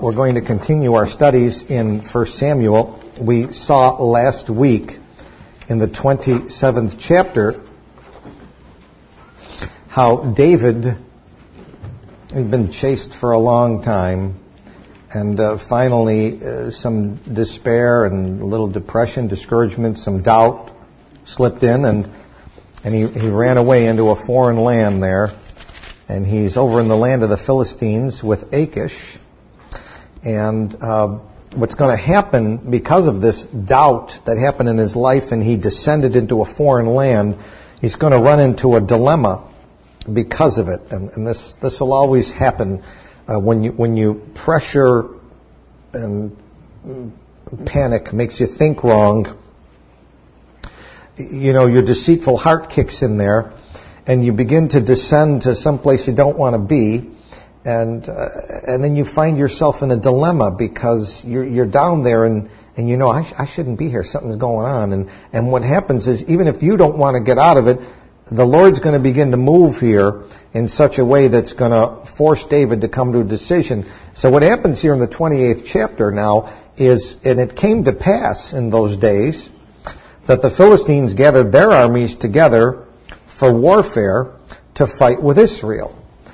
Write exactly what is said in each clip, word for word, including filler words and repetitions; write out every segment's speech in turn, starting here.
We're going to continue our studies in First Samuel. We saw last week in the twenty-seventh chapter how David had been chased for a long time, and uh, finally uh, some despair and a little depression, discouragement, some doubt slipped in, and and he, he ran away into a foreign land there, and he's over in the land of the Philistines with Achish. And uh, what's going to happen because of this doubt that happened in his life and he descended into a foreign land, he's going to run into a dilemma because of it. And, and this this will always happen uh, when you when you pressure and panic makes you think wrong. You know, your deceitful heart kicks in there, and you begin to descend to some place you don't want to be. And uh, and then you find yourself in a dilemma because you're you're down there and, and you know, I, sh- I shouldn't be here. Something's going on. And, and what happens is, even if you don't want to get out of it, the Lord's going to begin to move here in such a way that's going to force David to come to a decision. So what happens here in the twenty-eighth chapter now is, and it came to pass in those days, that the Philistines gathered their armies together for warfare to fight with Israel.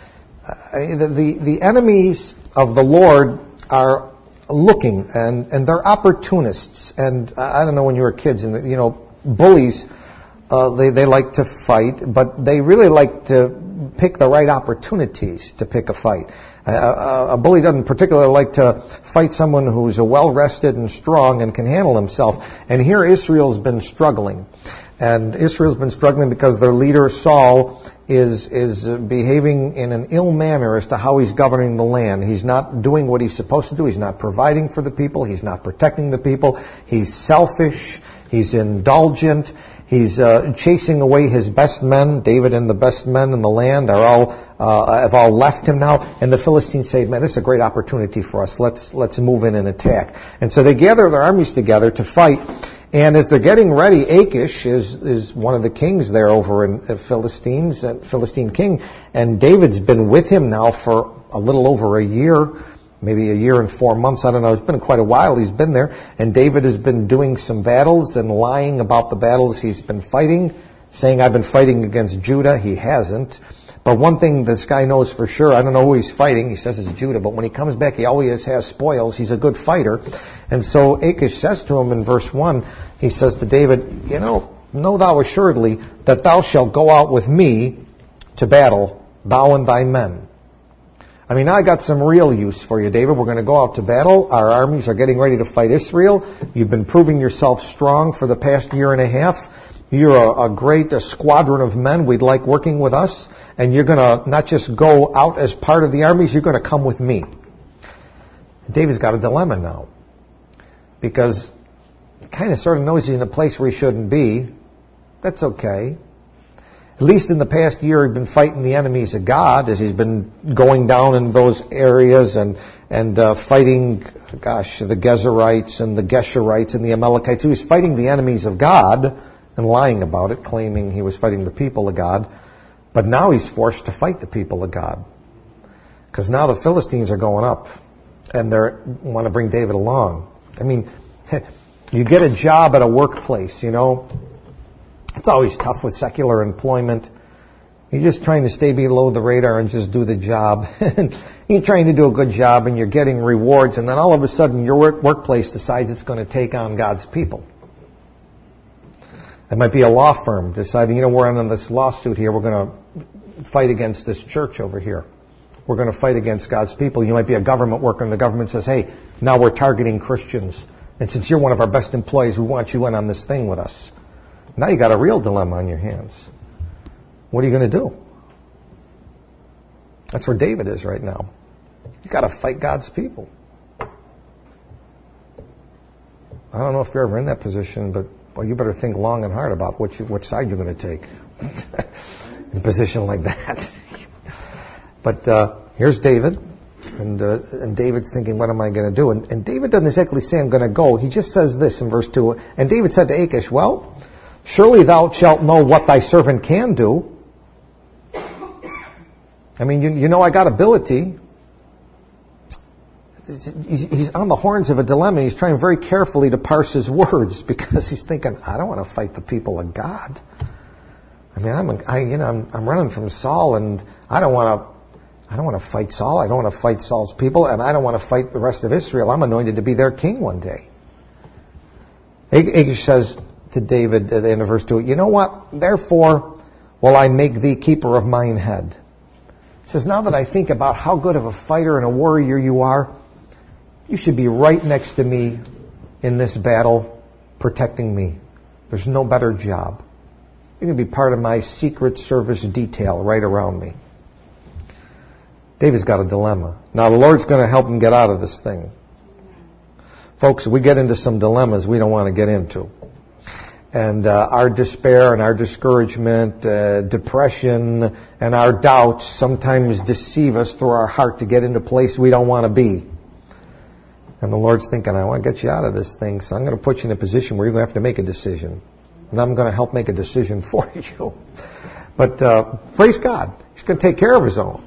Uh, the, the the enemies of the Lord are looking, and, and they're opportunists. And I don't know, when you were kids, and you know, bullies, uh, they they like to fight, but they really like to pick the right opportunities to pick a fight. Uh, a, a bully doesn't particularly like to fight someone who's well rested and strong and can handle himself. And here Israel's been struggling, and Israel's been struggling because their leader Saul is is behaving in an ill manner as to how he's governing the land. He's not doing what he's supposed to do. He's not providing for the people. He's not protecting the people. He's selfish. He's indulgent. He's uh, chasing away his best men. David and the best men in the land are all uh, have all left him now. And the Philistines say, "Man, this is a great opportunity for us. Let's let's move in and attack." And so they gather their armies together to fight. And as they're getting ready, Achish is, is one of the kings there over in uh, Philistines, uh, Philistine king. And David's been with him now for a little over a year, maybe a year and four months. I don't know. It's been quite a while he's been there. And David has been doing some battles and lying about the battles he's been fighting, saying, "I've been fighting against Judah." He hasn't. But one thing this guy knows for sure, I don't know who he's fighting. He says it's Judah, but when he comes back, he always has spoils. He's a good fighter. And so Achish says to him in verse one, he says to David, "You know, know thou assuredly that thou shalt go out with me to battle, thou and thy men." I mean, I got some real use for you, David. We're going to go out to battle. Our armies are getting ready to fight Israel. You've been proving yourself strong for the past year and a half. You're a, a great a squadron of men. We'd like working with us. And you're going to not just go out as part of the armies, you're going to come with me. David's got a dilemma now, because he kind of sort of knows he's in a place where he shouldn't be. That's okay. At least in the past year, he's been fighting the enemies of God as he's been going down in those areas and and uh, fighting, gosh, the Gezerites and the Geshurites and the Amalekites. He was fighting the enemies of God and lying about it, claiming he was fighting the people of God. But now he's forced to fight the people of God, because now the Philistines are going up, and they want to bring David along. I mean, you get a job at a workplace, you know. It's always tough with secular employment. You're just trying to stay below the radar and just do the job. You're trying to do a good job, and you're getting rewards, and then all of a sudden your work- workplace decides it's going to take on God's people. It might be a law firm deciding, you know, we're on this lawsuit here. We're going to fight against this church over here. We're going to fight against God's people. You might be a government worker, and the government says, "Hey, now we're targeting Christians. And since you're one of our best employees, we want you in on this thing with us." Now you got a real dilemma on your hands. What are you going to do? That's where David is right now. You got to fight God's people. I don't know if you're ever in that position, but well, you better think long and hard about which which side you're going to take in a position like that. But uh, here's David, and uh, and David's thinking, "What am I going to do?" And, and David doesn't exactly say, "I'm going to go." He just says this in verse two. And David said to Achish, "Well, surely thou shalt know what thy servant can do." I mean, you, you know I got ability. he's on the horns of a dilemma. He's trying very carefully to parse his words because he's thinking, I don't want to fight the people of God. I mean, I'm, I, you know, I'm, I'm running from Saul, and I don't want to, I don't want to fight Saul. I don't want to fight Saul's people, and I don't want to fight the rest of Israel. I'm anointed to be their king one day. Achish says to David at the end of verse two, you know what? Therefore will I make thee keeper of mine head. He says, now that I think about how good of a fighter and a warrior you are, you should be right next to me in this battle, protecting me. There's no better job. You're going to be part of my secret service detail right around me. David's got a dilemma. Now the Lord's going to help him get out of this thing. Folks, we get into some dilemmas we don't want to get into. And uh, our despair and our discouragement, uh, depression, and our doubts sometimes deceive us through our heart to get into a place we don't want to be. And the Lord's thinking, I want to get you out of this thing, so I'm going to put you in a position where you're going to have to make a decision. And I'm going to help make a decision for you. But uh, praise God, He's going to take care of His own.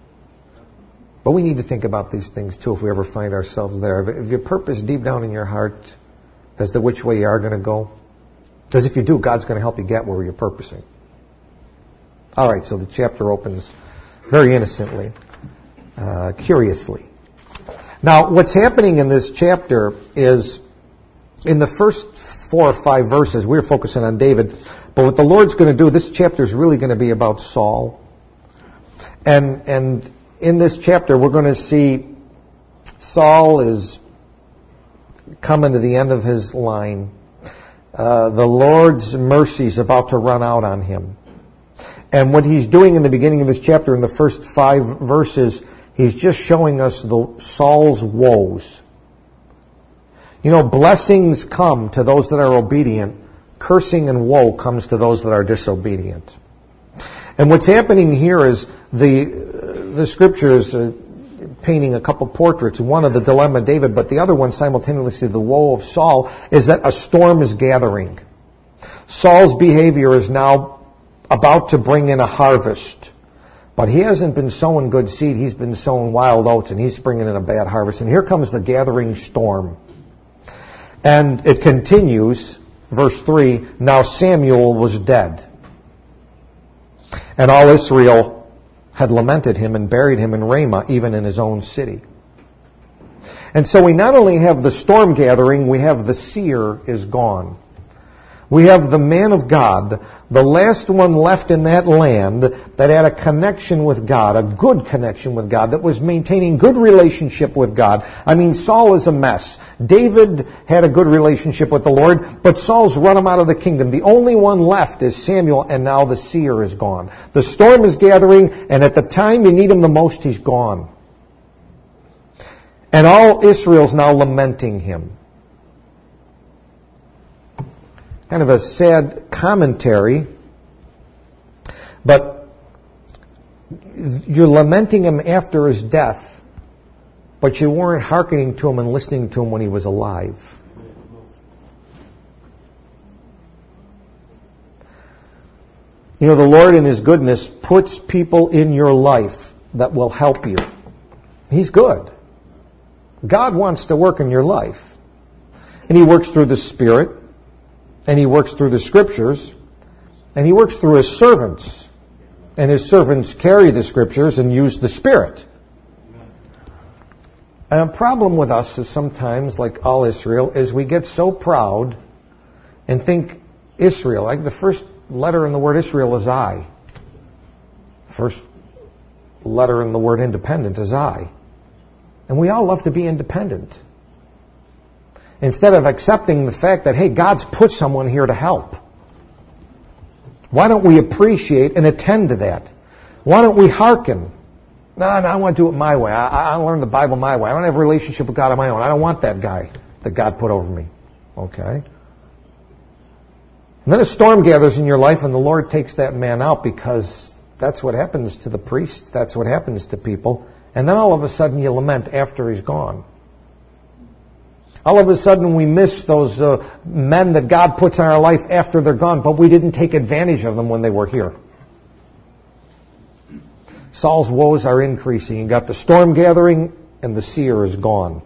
But we need to think about these things too if we ever find ourselves there. If your purpose deep down in your heart as to which way you are going to go, because if you do, God's going to help you get where you're purposing. All right, so the chapter opens very innocently, uh, curiously. Now, what's happening in this chapter is, in the first four or five verses, we're focusing on David, but what the Lord's going to do, this chapter is really going to be about Saul. And and in this chapter, we're going to see Saul is coming to the end of his line. Uh, the Lord's mercy is about to run out on him. And what he's doing in the beginning of this chapter, in the first five verses, he's just showing us the Saul's woes. You know, blessings come to those that are obedient. Cursing and woe comes to those that are disobedient. And what's happening here is the the scriptures uh, painting a couple portraits. One of the dilemma of David, but the other one simultaneously the woe of Saul, is that a storm is gathering. Saul's behavior is now about to bring in a harvest. But he hasn't been sowing good seed. He's been sowing wild oats, and he's bringing in a bad harvest. And here comes the gathering storm. And it continues, verse three, now Samuel was dead. And all Israel had lamented him and buried him in Ramah, even in his own city. And so we not only have the storm gathering, we have the seer is gone. We have the man of God, the last one left in that land that had a connection with God, a good connection with God, that was maintaining good relationship with God. I mean, Saul is a mess. David had a good relationship with the Lord, but Saul's run him out of the kingdom. The only one left is Samuel, and now the seer is gone. The storm is gathering, and at the time you need him the most, he's gone. And all Israel's now lamenting him. Kind of a sad commentary, but you're lamenting him after his death, but you weren't hearkening to him and listening to him when he was alive. You know, the Lord in His goodness puts people in your life that will help you. He's good. God wants to work in your life. And He works through the Spirit. And He works through the Scriptures, and He works through His servants. And His servants carry the Scriptures and use the Spirit. And a problem with us is sometimes, like all Israel, is we get so proud and think Israel, like the first letter in the word Israel is I. First letter in the word independent is I. And we all love to be independent. Instead of accepting the fact that, hey, God's put someone here to help. Why don't we appreciate and attend to that? Why don't we hearken? No, no, I want to do it my way. I, I learn the Bible my way. I don't have a relationship with God on my own. I don't want that guy that God put over me. Okay. And then a storm gathers in your life, and the Lord takes that man out, because that's what happens to the priest. That's what happens to people. And then all of a sudden you lament after he's gone. All of a sudden we miss those uh, men that God puts in our life after they're gone, but we didn't take advantage of them when they were here. Saul's woes are increasing. You got the storm gathering, and the seer is gone.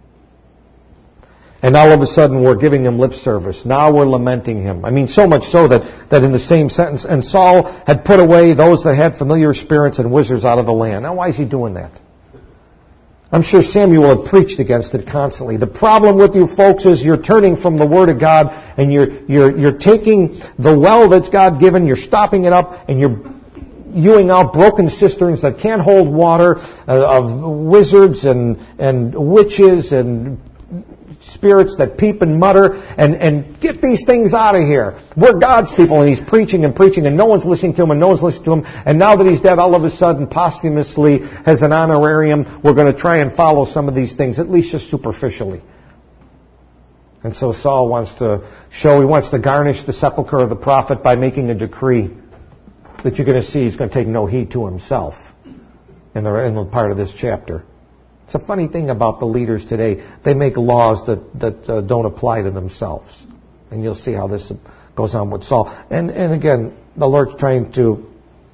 And all of a sudden we're giving him lip service. Now we're lamenting him. I mean, so much so that, that in the same sentence, and Saul had put away those that had familiar spirits and wizards out of the land. Now why is he doing that? I'm sure Samuel had preached against it constantly. The problem with you folks is you're turning from the Word of God and you're, you're, you're taking the well that's God given, you're stopping it up, and you're hewing out broken cisterns that can't hold water uh, of wizards and, and witches and spirits that peep and mutter, and, and get these things out of here. We're God's people, and he's preaching and preaching, and no one's listening to him, and no one's listening to him, and now that he's dead, all of a sudden, posthumously, as an honorarium, we're going to try and follow some of these things, at least just superficially. And so Saul wants to show, he wants to garnish the sepulcher of the prophet by making a decree that you're going to see he's going to take no heed to himself in the, in the part of this chapter. It's a funny thing about the leaders today. They make laws that, that uh, don't apply to themselves. And you'll see how this goes on with Saul. And, and again, the Lord's trying to...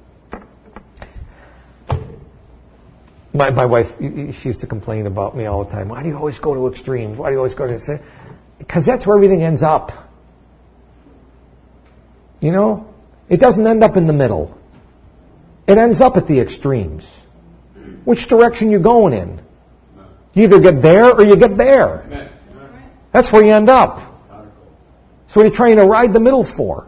My, my wife, she used to complain about me all the time. Why do you always go to extremes? Why do you always go to... Say? Because that's where everything ends up. You know? It doesn't end up in the middle. It ends up at the extremes. Which direction you going in? You either get there or you get there. That's where you end up. So what are you trying to ride the middle for?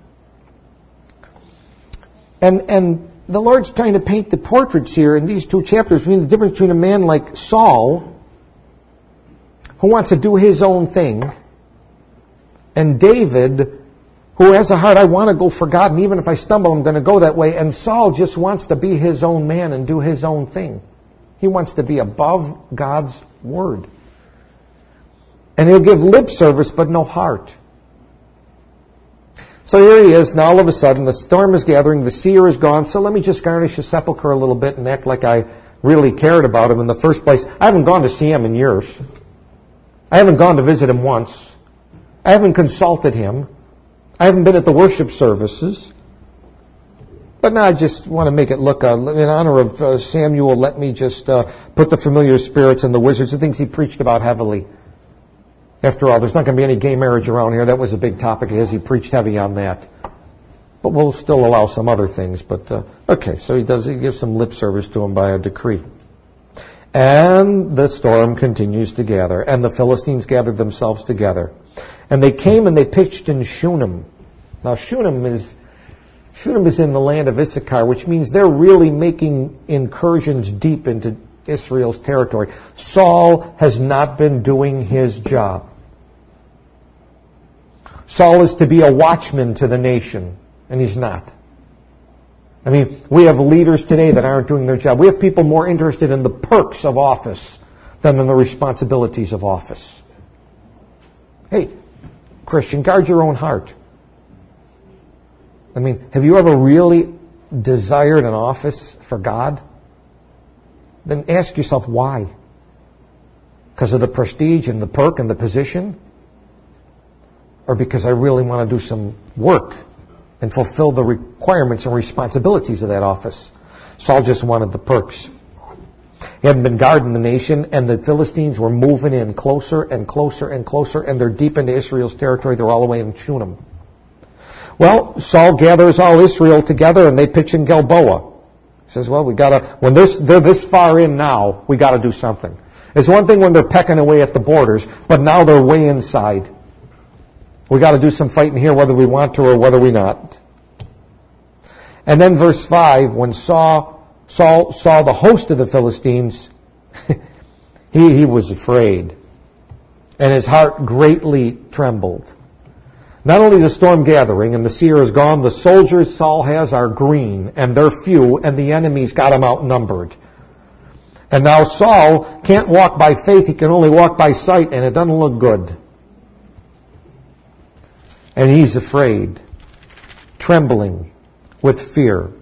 And and the Lord's trying to paint the portraits here in these two chapters between the difference between a man like Saul, who wants to do his own thing, and David, who has a heart, I want to go for God, and even if I stumble, I'm going to go that way. And Saul just wants to be his own man and do his own thing. He wants to be above God's word. And he'll give lip service, but no heart. So here he is, now all of a sudden, the storm is gathering, the seer is gone, so let me just garnish his sepulcher a little bit and act like I really cared about him in the first place. I haven't gone to see him in years. I haven't gone to visit him once. I haven't consulted him. I haven't been at the worship services. But now I just want to make it look, uh, in honor of uh, Samuel, let me just uh, put the familiar spirits and the wizards, the things he preached about heavily. After all, there's not going to be any gay marriage around here. That was a big topic as he preached heavy on that. But we'll still allow some other things. But uh, okay, so he does. He gives some lip service to him by a decree. And the storm continues to gather, and the Philistines gathered themselves together. And they came and they pitched in Shunem. Now Shunem is Shunem is in the land of Issachar, which means they're really making incursions deep into Israel's territory. Saul has not been doing his job. Saul is to be a watchman to the nation, and he's not. I mean, we have leaders today that aren't doing their job. We have people more interested in the perks of office than in the responsibilities of office. Hey, Christian, guard your own heart. I mean, have you ever really desired an office for God? Then ask yourself why. Because of the prestige and the perk and the position? Or because I really want to do some work and fulfill the requirements and responsibilities of that office? Saul just wanted the perks. He hadn't been guarding the nation, and the Philistines were moving in closer and closer and closer, and they're deep into Israel's territory. They're all the way in Shunem. Well, Saul gathers all Israel together, and they pitch in Gilboa. He says, well, we gotta, when this, they're this far in now, we gotta do something. It's one thing when they're pecking away at the borders, but now they're way inside. We gotta do some fighting here whether we want to or whether we not. And then verse five, when Saul, Saul saw the host of the Philistines, he, he was afraid. And his heart greatly trembled. Not only the storm gathering and the seer is gone, the soldiers Saul has are green, and they're few, and the enemy's got them outnumbered. And now Saul can't walk by faith, he can only walk by sight, and it doesn't look good. And he's afraid, trembling with fear.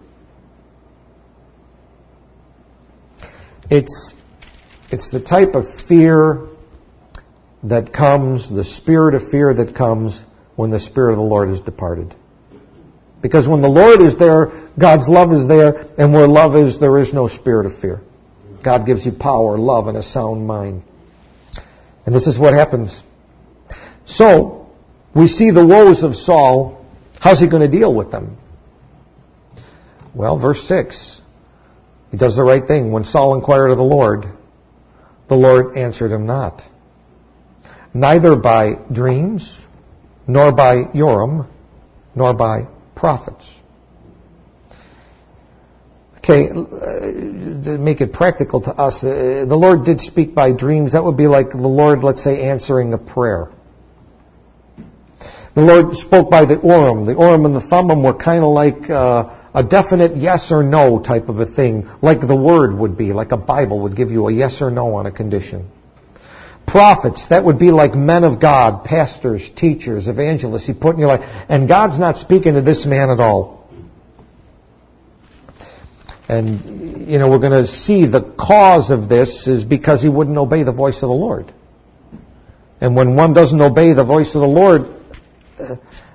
It's, it's the type of fear that comes, the spirit of fear that comes when the Spirit of the Lord is departed. Because when the Lord is there, God's love is there, and where love is, there is no spirit of fear. God gives you power, love, and a sound mind. And this is what happens. So, we see the woes of Saul. How's he going to deal with them? Well, verse six. He does the right thing. When Saul inquired of the Lord, the Lord answered him not. Neither by dreams, nor by Urim, nor by prophets. Okay, to make it practical to us, uh, the Lord did speak by dreams. That would be like the Lord, let's say, answering a prayer. The Lord spoke by the Urim. The Urim and the Thummim were kind of like uh, a definite yes or no type of a thing, like the Word would be, like a Bible would give you a yes or no on a condition. Prophets, that would be like men of God, pastors, teachers, evangelists He put in your life. And God's not speaking to this man at all. And, you know, we're going to see the cause of this is because he wouldn't obey the voice of the Lord. And when one doesn't obey the voice of the Lord, uh,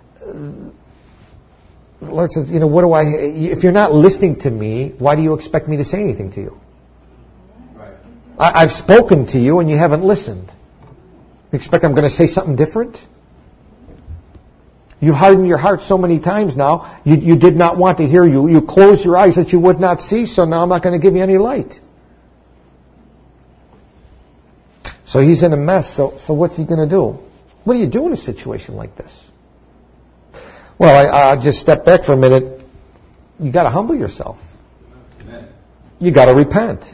the Lord says, you know, what do I, if you're not listening to me, why do you expect me to say anything to you? Right. I, I've spoken to you and you haven't listened. You expect I'm going to say something different? You've hardened your heart so many times now, you, you did not want to hear you. You closed your eyes that you would not see, so now I'm not going to give you any light. So he's in a mess, so, so what's he going to do? What do you do in a situation like this? Well, I, I'll just step back for a minute. You got to humble yourself. Amen. You got to repent.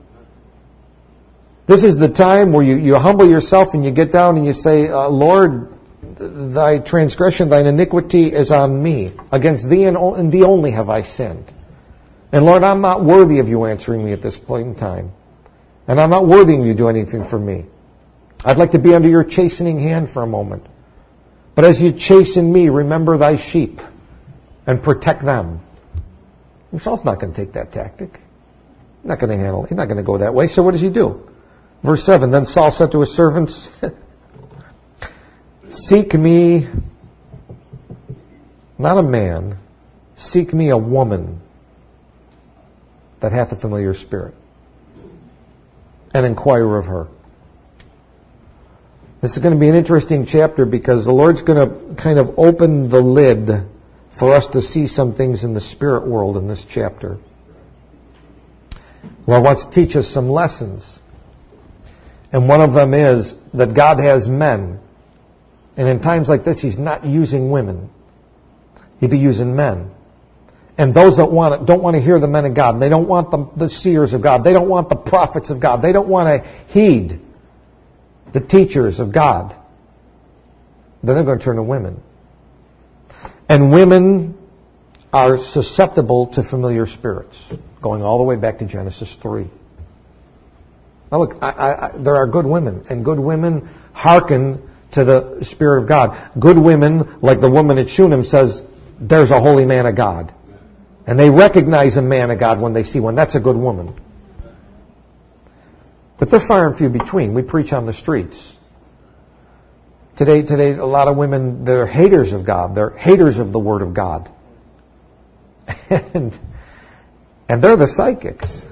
This is the time where you, you humble yourself and you get down and you say, uh, Lord, thy transgression, thine iniquity is on me. Against thee and, o- and thee only have I sinned. And Lord, I'm not worthy of you answering me at this point in time. And I'm not worthy of you to do anything for me. I'd like to be under your chastening hand for a moment. But as you chasten me, remember thy sheep and protect them. And Saul's not going to take that tactic. He's not going to handle it. He's not going to go that way. So what does he do? Verse seven, then Saul said to his servants, seek me, not a man, seek me a woman that hath a familiar spirit, and inquire of her. This is going to be an interesting chapter because the Lord's going to kind of open the lid for us to see some things in the spirit world in this chapter. The Lord wants to teach us some lessons. And one of them is that God has men. And in times like this, He's not using women. He'd be using men. And those that want it, don't want to hear the men of God. They don't want the, the seers of God. They don't want the prophets of God. They don't want to heed the teachers of God. Then they're going to turn to women. And women are susceptible to familiar spirits, going all the way back to Genesis three. Now look, I, I, there are good women, and good women hearken to the Spirit of God. Good women, like the woman at Shunem, says, there's a holy man of God. And they recognize a man of God when they see one. That's a good woman. But they're far and few between. We preach on the streets. Today, today, a lot of women, they're haters of God. They're haters of the Word of God. And, and they're the psychics.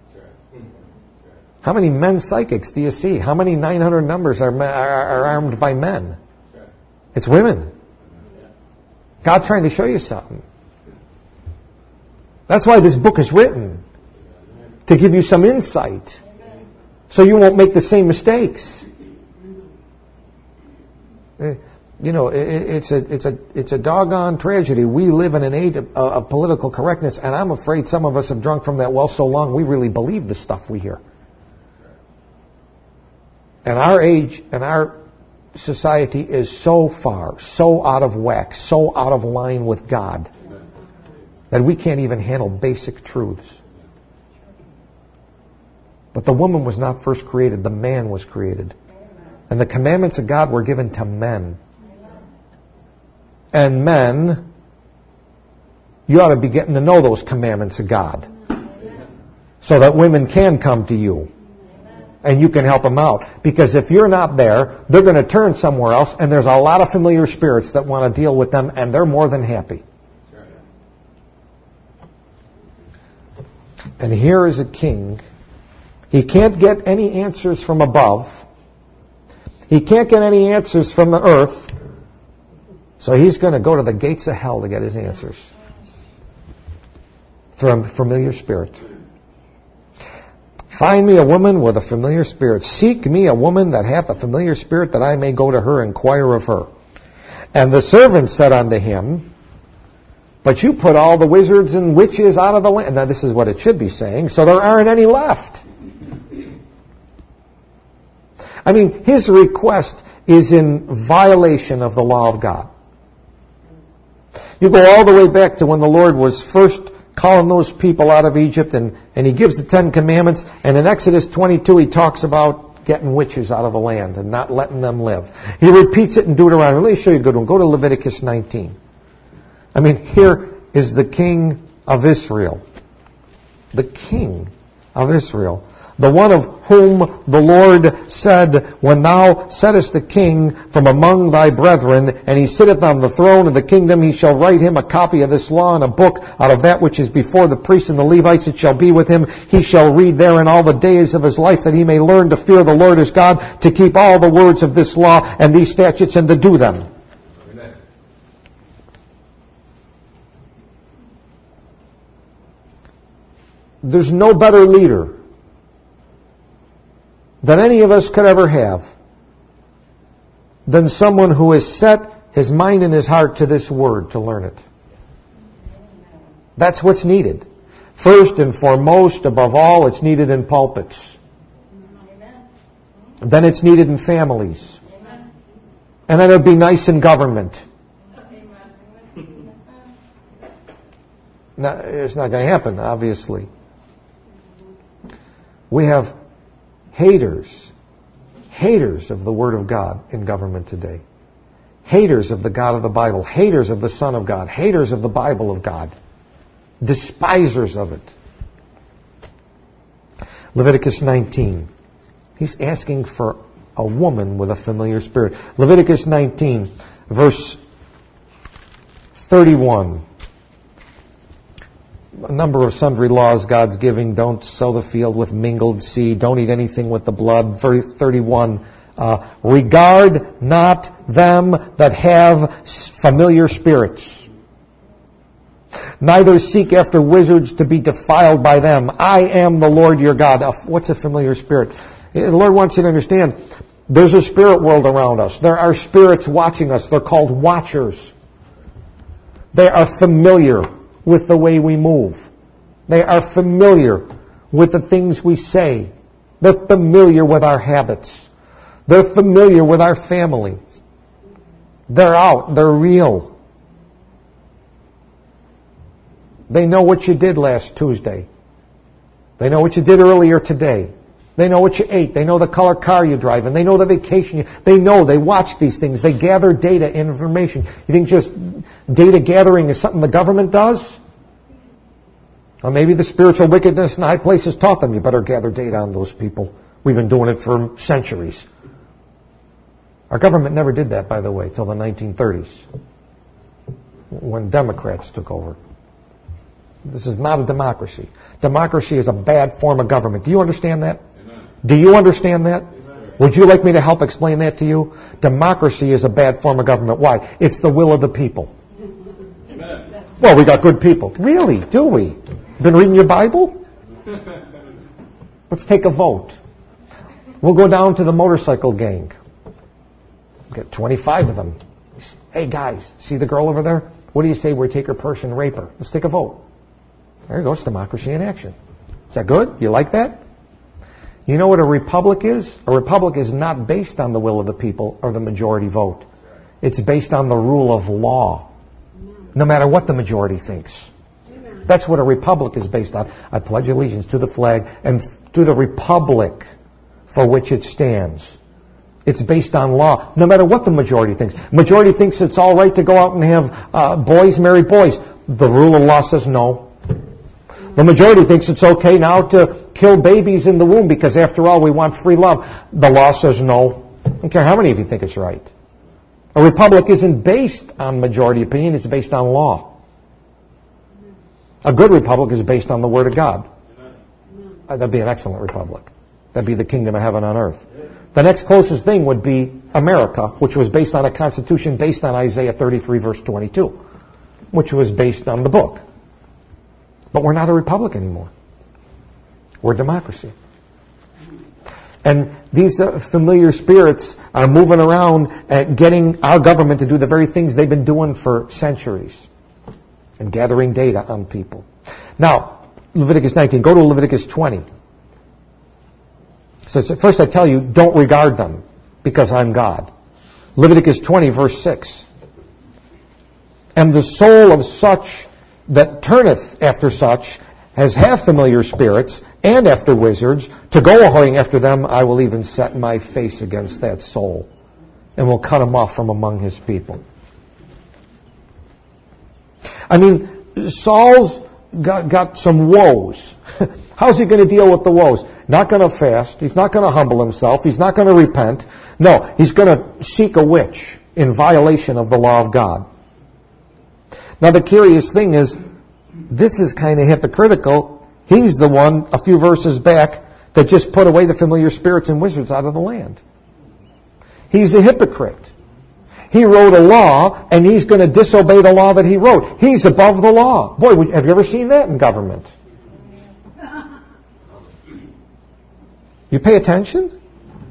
How many men psychics do you see? How many nine hundred numbers are, are, are armed by men? It's women. God's trying to show you something. That's why this book is written. To give you some insight. So you won't make the same mistakes. You know, it's a it's a it's a doggone tragedy. We live in an age of, of political correctness, and I'm afraid some of us have drunk from that well so long we really believe the stuff we hear. And our age and our society is so far, so out of whack, so out of line with God that we can't even handle basic truths. But the woman was not first created. The man was created. And the commandments of God were given to men. And men, you ought to be getting to know those commandments of God. So that women can come to you. And you can help them out. Because if you're not there, they're going to turn somewhere else. And there's a lot of familiar spirits that want to deal with them. And they're more than happy. And here is a king He can't get any answers from above. He can't get any answers from the earth. So he's going to go to the gates of hell to get his answers. From a familiar spirit. Find me a woman with a familiar spirit. Seek me a woman that hath a familiar spirit, that I may go to her and inquire of her. And the servant said unto him, but you put all the wizards and witches out of the land. Now this is what it should be saying. So there aren't any left. I mean, his request is in violation of the law of God. You go all the way back to when the Lord was first calling those people out of Egypt, and, and he gives the Ten Commandments, and in Exodus twenty-two he talks about getting witches out of the land and not letting them live. He repeats it in Deuteronomy. Let me show you a good one. Go to Leviticus nineteen. I mean, here is the king of Israel. The king of Israel. The one of whom the Lord said, when thou settest the king from among thy brethren, and he sitteth on the throne of the kingdom, he shall write him a copy of this law in a book out of that which is before the priests and the Levites. It shall be with him. He shall read therein all the days of his life, that he may learn to fear the Lord his God, to keep all the words of this law and these statutes, and to do them. Amen. There's no better leader than any of us could ever have than someone who has set his mind and his heart to this word to learn it. That's what's needed. First and foremost, above all, it's needed in pulpits. Then it's needed in families. And then it'd be nice in government. Now, it's not going to happen, obviously. We have haters, haters of the Word of God in government today. Haters of the God of the Bible. Haters of the Son of God. Haters of the Bible of God. Despisers of it. Leviticus nineteen. He's asking for a woman with a familiar spirit. Leviticus nineteen, verse thirty-one. A number of sundry laws God's giving. Don't sow the field with mingled seed. Don't eat anything with the blood. thirty-one. Uh, regard not them that have familiar spirits. Neither seek after wizards to be defiled by them. I am the Lord your God. Uh, what's a familiar spirit? The Lord wants you to understand, there's a spirit world around us. There are spirits watching us. They're called watchers. They are familiar with the way we move. They are familiar with the things we say. They're familiar with our habits. They're familiar with our families. They're out. They're real. They know what you did last Tuesday. They know what you did earlier today. They know what you ate. They know the color car you drive, and they know the vacation you... They know. They watch these things. They gather data and information. You think just data gathering is something the government does? Or maybe the spiritual wickedness in high places taught them, you better gather data on those people. We've been doing it for centuries. Our government never did that, by the way, till the nineteen thirties, when Democrats took over. This is not a democracy. Democracy is a bad form of government. Do you understand that? Amen. Do you understand that? Yes, would you like me to help explain that to you? Democracy is a bad form of government. Why? It's the will of the people. Amen. Well, we got good people. Really? Do we? Been reading your Bible? Let's take a vote. We'll go down to the motorcycle gang. Get twenty-five of them. Hey guys, see the girl over there? What do you say we take her purse and rape her? Let's take a vote. There you go. It's democracy in action. Is that good? You like that? You know what a republic is? A republic is not based on the will of the people or the majority vote. It's based on the rule of law. No matter what the majority thinks. That's what a republic is based on. I pledge allegiance to the flag and to the republic for which it stands. It's based on law, no matter what the majority thinks. Majority thinks it's all right to go out and have uh, boys marry boys. The rule of law says no. The majority thinks it's okay now to kill babies in the womb because, after all, we want free love. The law says no. I don't care how many of you think it's right. A republic isn't based on majority opinion. It's based on law. A good republic is based on the Word of God. Uh, that'd be an excellent republic. That'd be the kingdom of heaven on earth. The next closest thing would be America, which was based on a constitution based on Isaiah thirty-three, verse twenty-two, which was based on the book. But we're not a republic anymore. We're a democracy. And these uh, familiar spirits are moving around and getting our government to do the very things they've been doing for centuries and gathering data on people. Now, Leviticus nineteen, go to Leviticus twenty. So first I tell you, don't regard them because I'm God. Leviticus twenty, verse six. And the soul of such that turneth after such as have familiar spirits and after wizards, to go a-whoring after them, I will even set my face against that soul and will cut him off from among his people. I mean, Saul's got, got some woes. How's he going to deal with the woes? Not going to fast. He's not going to humble himself. He's not going to repent. No, he's going to seek a witch in violation of the law of God. Now the curious thing is, this is kind of hypocritical. He's the one, a few verses back, that just put away the familiar spirits and wizards out of the land. He's a hypocrite. He wrote a law, and he's going to disobey the law that he wrote. He's above the law. Boy, have you ever seen that in government? You pay attention?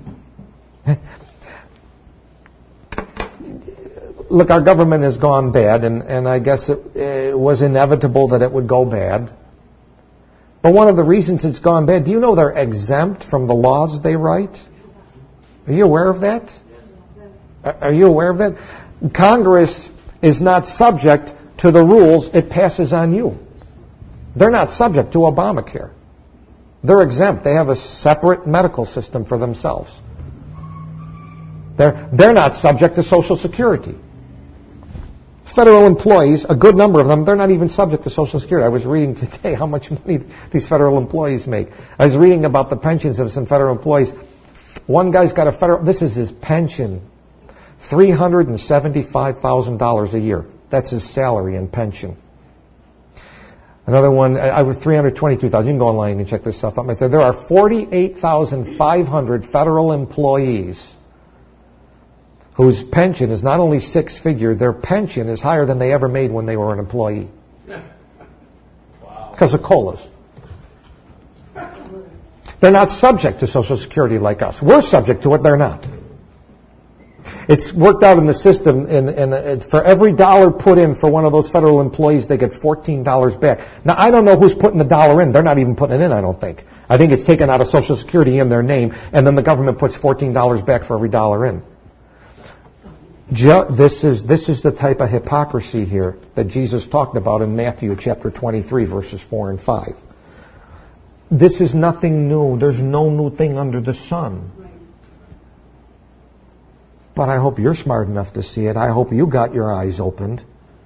Look, our government has gone bad, and, and I guess it, it was inevitable that it would go bad. But one of the reasons it's gone bad, do you know they're exempt from the laws they write? Are you aware of that? Are you aware of that? Congress is not subject to the rules it passes on you. They're not subject to Obamacare. They're exempt. They have a separate medical system for themselves. They're, they're not subject to Social Security. Federal employees, a good number of them, they're not even subject to Social Security. I was reading today how much money these federal employees make. I was reading about the pensions of some federal employees. One guy's got a federal, this is his pension, three hundred seventy-five thousand dollars a year. That's his salary and pension. Another one, I was three hundred twenty-two thousand dollars. You can go online and check this stuff out. I said there are forty-eight thousand five hundred federal employees whose pension is not only six-figure, their pension is higher than they ever made when they were an employee. Wow. Because of COLAs. They're not subject to Social Security like us. We're subject to it, they're not. It's worked out in the system, in, in, for every dollar put in for one of those federal employees, they get fourteen dollars back. Now, I don't know who's putting the dollar in. They're not even putting it in, I don't think. I think it's taken out of Social Security in their name, and then the government puts fourteen dollars back for every dollar in. This is, this is the type of hypocrisy here that Jesus talked about in Matthew chapter twenty-three, verses four and five. This is nothing new. There's no new thing under the sun. But I hope you're smart enough to see it. I hope you got your eyes opened.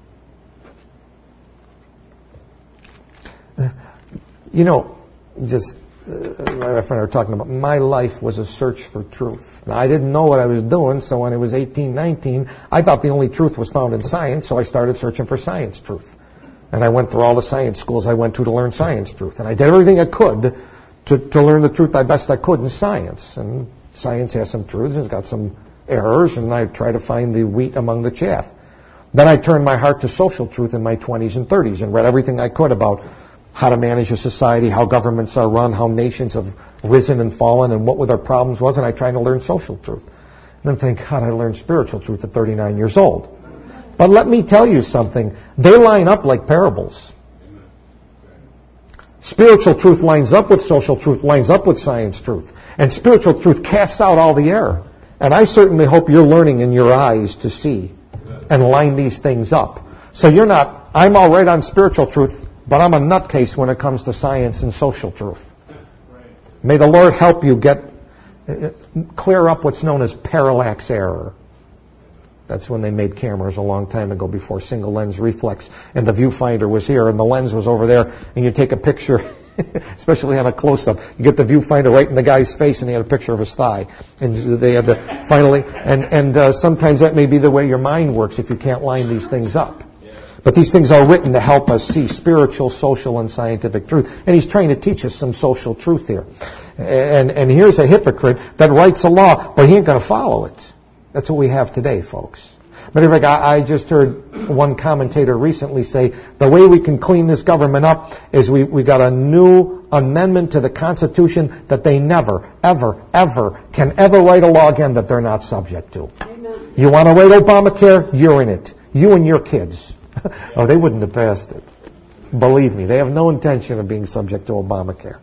Uh, you know, just uh, my friend and I were talking about, my life was a search for truth. Now, I didn't know what I was doing, so when I was eighteen, nineteen, I thought the only truth was found in science, so I started searching for science truth. And I went through all the science schools I went to to learn science truth. And I did everything I could to, to learn the truth I best I could in science. And science has some truths, it's got some errors, and I try to find the wheat among the chaff. Then I turned my heart to social truth in my twenties and thirties and read everything I could about how to manage a society, how governments are run, how nations have risen and fallen, and what their problems was, and I tried to learn social truth. And then thank God I learned spiritual truth at thirty-nine years old. But let me tell you something. They line up like parables. Spiritual truth lines up with social truth, lines up with science truth. And spiritual truth casts out all the error. And I certainly hope you're learning in your eyes to see and line these things up. So you're not, I'm all right on spiritual truth, but I'm a nutcase when it comes to science and social truth. May the Lord help you get, clear up what's known as parallax error. That's when they made cameras a long time ago, before single lens reflex, and the viewfinder was here and the lens was over there, and you take a picture, especially on a close-up, you get the viewfinder right in the guy's face, and he had a picture of his thigh, and they had to finally, and, and uh, sometimes that may be the way your mind works if you can't line these things up. But these things are written to help us see spiritual, social, and scientific truth. And he's trying to teach us some social truth here. And, and here's a hypocrite that writes a law, but he ain't going to follow it. That's what we have today, folks. Matter of fact, I, I just heard one commentator recently say, the way we can clean this government up is we, we got a new amendment to the Constitution that they never, ever, ever can ever write a law again that they're not subject to. Amen. You want to write Obamacare? You're in it. You and your kids. Oh, they wouldn't have passed it. Believe me, they have no intention of being subject to Obamacare.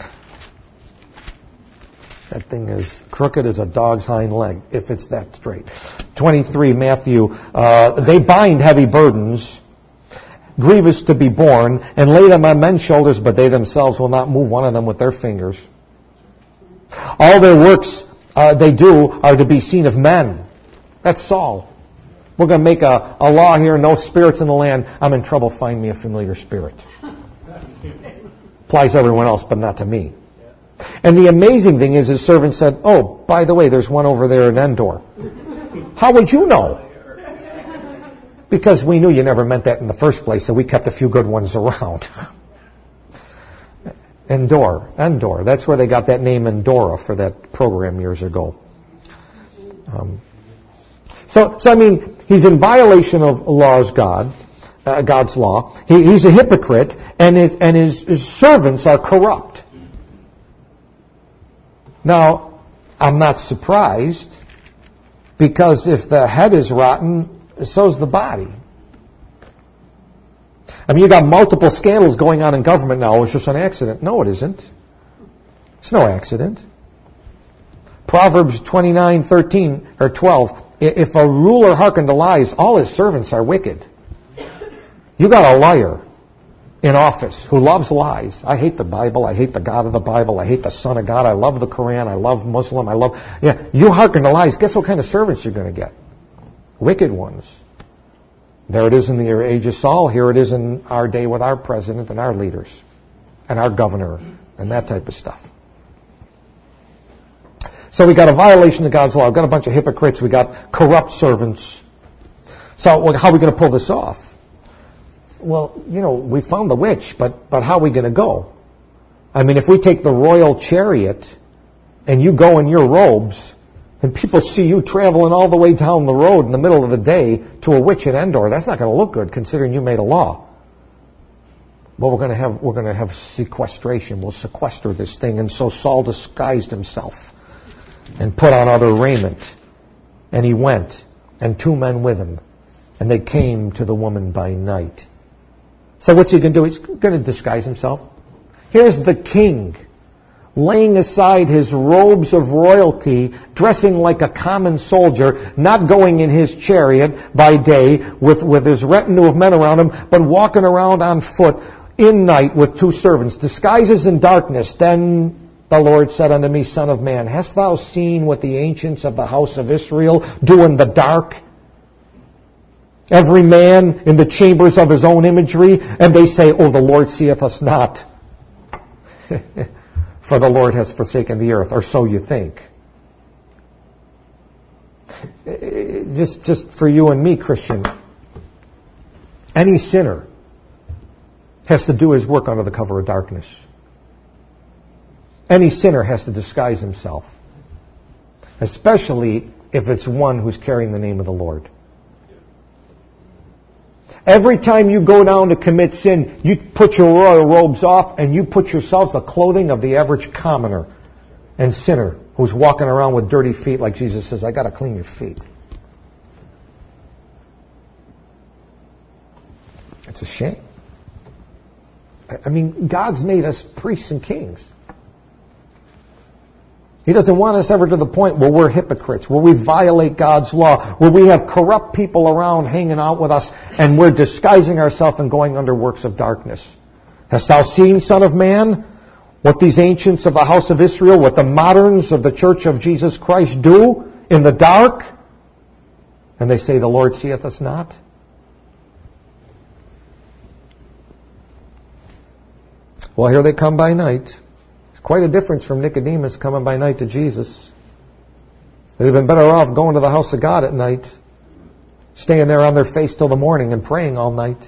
That thing is crooked as a dog's hind leg, if it's that straight. twenty-three, Matthew, uh, they bind heavy burdens, grievous to be borne, and lay them on men's shoulders, but they themselves will not move one of them with their fingers. All their works uh, they do are to be seen of men. That's Saul. We're going to make a, a law here, no spirits in the land. I'm in trouble, find me a familiar spirit. Applies to everyone else, but not to me. And the amazing thing is his servant said, oh, by the way, there's one over there in Endor. How would you know? Because we knew you never meant that in the first place, so we kept a few good ones around. Endor, Endor. That's where they got that name Endora for that program years ago. Um, so, so, I mean, he's in violation of laws, God, uh, God's law. He, he's a hypocrite, and, it, and his, his servants are corrupt. Now, I'm not surprised, because if the head is rotten, so's the body. I mean, you got multiple scandals going on in government now. It's just an accident. No, it isn't. It's no accident. Proverbs twenty-nine, thirteen, or twelve. If a ruler hearken to lies, all his servants are wicked. You got a liar in office who loves lies. I hate the Bible. I hate the God of the Bible. I hate the Son of God. I love the Quran. I love Muslim. I love... Yeah, you hearken to lies. Guess what kind of servants you're going to get? Wicked ones. There it is in the age of Saul. Here it is in our day with our president and our leaders and our governor and that type of stuff. So we got a violation of God's law. We've got a bunch of hypocrites. We got corrupt servants. So how are we going to pull this off? Well, you know, we found the witch, but, but how are we going to go? I mean, if we take the royal chariot and you go in your robes and people see you traveling all the way down the road in the middle of the day to a witch at Endor, that's not going to look good considering you made a law. Well, we're going to have, we're going to have sequestration. We'll sequester this thing. And so Saul disguised himself and put on other raiment. And he went, and two men with him. And they came to the woman by night. So what's he going to do? He's going to disguise himself. Here's the king, laying aside his robes of royalty, dressing like a common soldier, not going in his chariot by day with, with his retinue of men around him, but walking around on foot in night with two servants, disguises in darkness. Then the Lord said unto me, Son of man, hast thou seen what the ancients of the house of Israel do in the dark? Every man in the chambers of his own imagery, and they say, oh, the Lord seeth us not. For the Lord has forsaken the earth, or so you think. Just, just for you and me, Christian, any sinner has to do his work under the cover of darkness. Any sinner has to disguise himself, especially if it's one who's carrying the name of the Lord. Every time you go down to commit sin, you put your royal robes off and you put yourself the clothing of the average commoner and sinner who's walking around with dirty feet like Jesus says, I got to clean your feet. It's a shame. I mean, God's made us priests and kings. He doesn't want us ever to the point where we're hypocrites, where we violate God's law, where we have corrupt people around hanging out with us, and we're disguising ourselves and going under works of darkness. Hast thou seen, Son of man, what these ancients of the house of Israel, what the moderns of the Church of Jesus Christ do in the dark? And they say, the Lord seeth us not. Well, here they come by night. Quite a difference from Nicodemus coming by night to Jesus. They'd have been better off going to the house of God at night, staying there on their face till the morning and praying all night.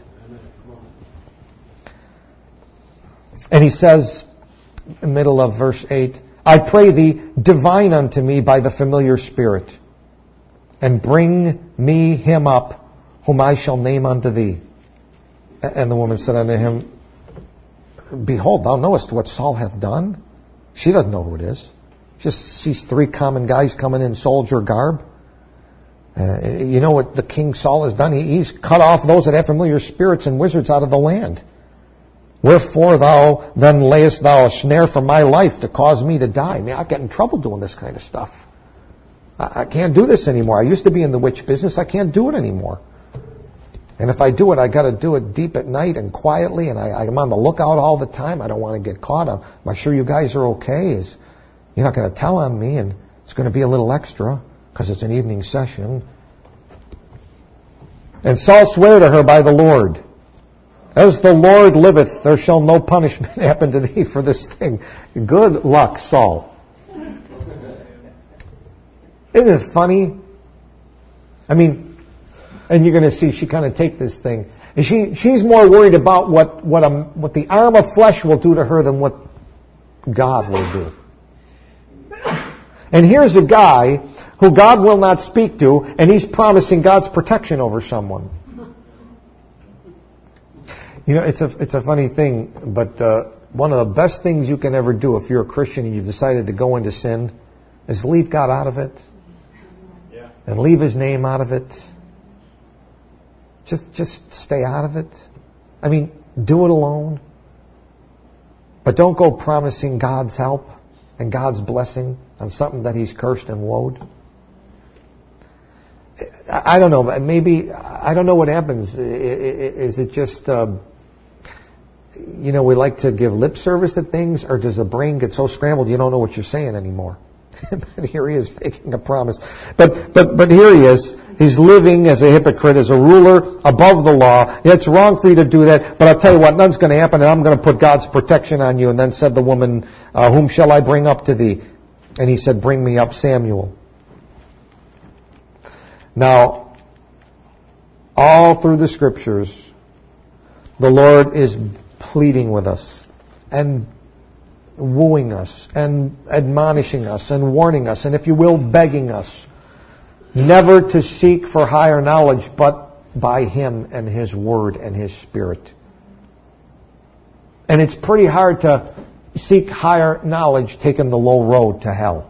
And he says, in the middle of verse eight, I pray thee, divine unto me by the familiar spirit, and bring me him up, whom I shall name unto thee. And the woman said unto him, Behold, thou knowest what Saul hath done. She doesn't know who it is. She just sees three common guys coming in soldier garb. Uh, you know what the king Saul has done? He, he's cut off those that have familiar spirits and wizards out of the land. Wherefore thou then layest thou a snare for my life to cause me to die. I mean, I get in trouble doing this kind of stuff. I, I can't do this anymore. I used to be in the witch business. I can't do it anymore. And if I do it, I got to do it deep at night and quietly, and I, I'm on the lookout all the time. I don't want to get caught. I'm, am I sure you guys are okay? Is you're not going to tell on me, and it's going to be a little extra because it's an evening session. And Saul sware to her by the Lord, As the Lord liveth, there shall no punishment happen to thee for this thing. Good luck, Saul. Isn't it funny? I mean, and you're going to see she kind of take this thing. And she she's more worried about what what, a, what the arm of flesh will do to her than what God will do. And here's a guy who God will not speak to, and he's promising God's protection over someone. You know, it's a it's a funny thing, but uh, one of the best things you can ever do if you're a Christian and you've decided to go into sin is leave God out of it, yeah. and leave His name out of it. Just just stay out of it. I mean, do it alone. But don't go promising God's help and God's blessing on something that He's cursed and woed. I don't know. Maybe, I don't know what happens. Is it just, uh, you know, we like to give lip service to things, or does the brain get so scrambled you don't know what you're saying anymore? But here he is making a promise. But, but, but here he is. He's living as a hypocrite, as a ruler above the law. It's wrong for you to do that, but I'll tell you what, nothing's going to happen, and I'm going to put God's protection on you. And then said the woman, uh, whom shall I bring up to thee? And he said, bring me up Samuel. Now, all through the Scriptures, the Lord is pleading with us and wooing us and admonishing us and warning us, and if you will, begging us never to seek for higher knowledge but by Him and His Word and His Spirit. And it's pretty hard to seek higher knowledge taking the low road to hell.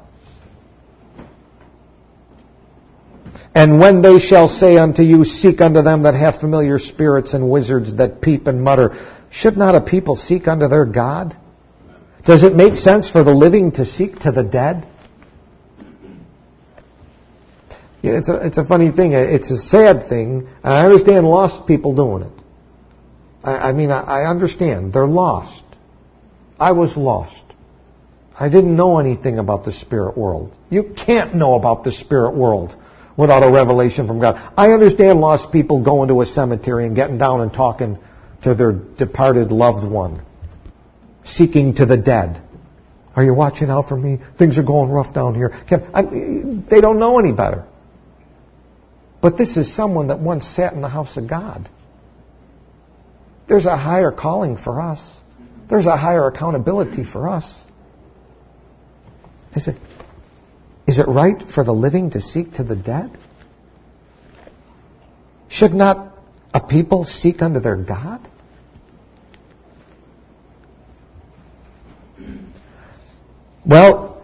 And when they shall say unto you, seek unto them that have familiar spirits and wizards that peep and mutter, should not a people seek unto their God? Does it make sense for the living to seek to the dead? Yeah, it's a it's a funny thing. It's a sad thing. And I understand lost people doing it. I, I mean, I, I understand. They're lost. I was lost. I didn't know anything about the spirit world. You can't know about the spirit world without a revelation from God. I understand lost people going to a cemetery and getting down and talking to their departed loved one, seeking to the dead. Are you watching out for me? Things are going rough down here. I, they don't know any better. But this is someone that once sat in the house of God. There's a higher calling for us. There's a higher accountability for us. Is it, is it right for the living to seek to the dead? Should not a people seek unto their God? Well,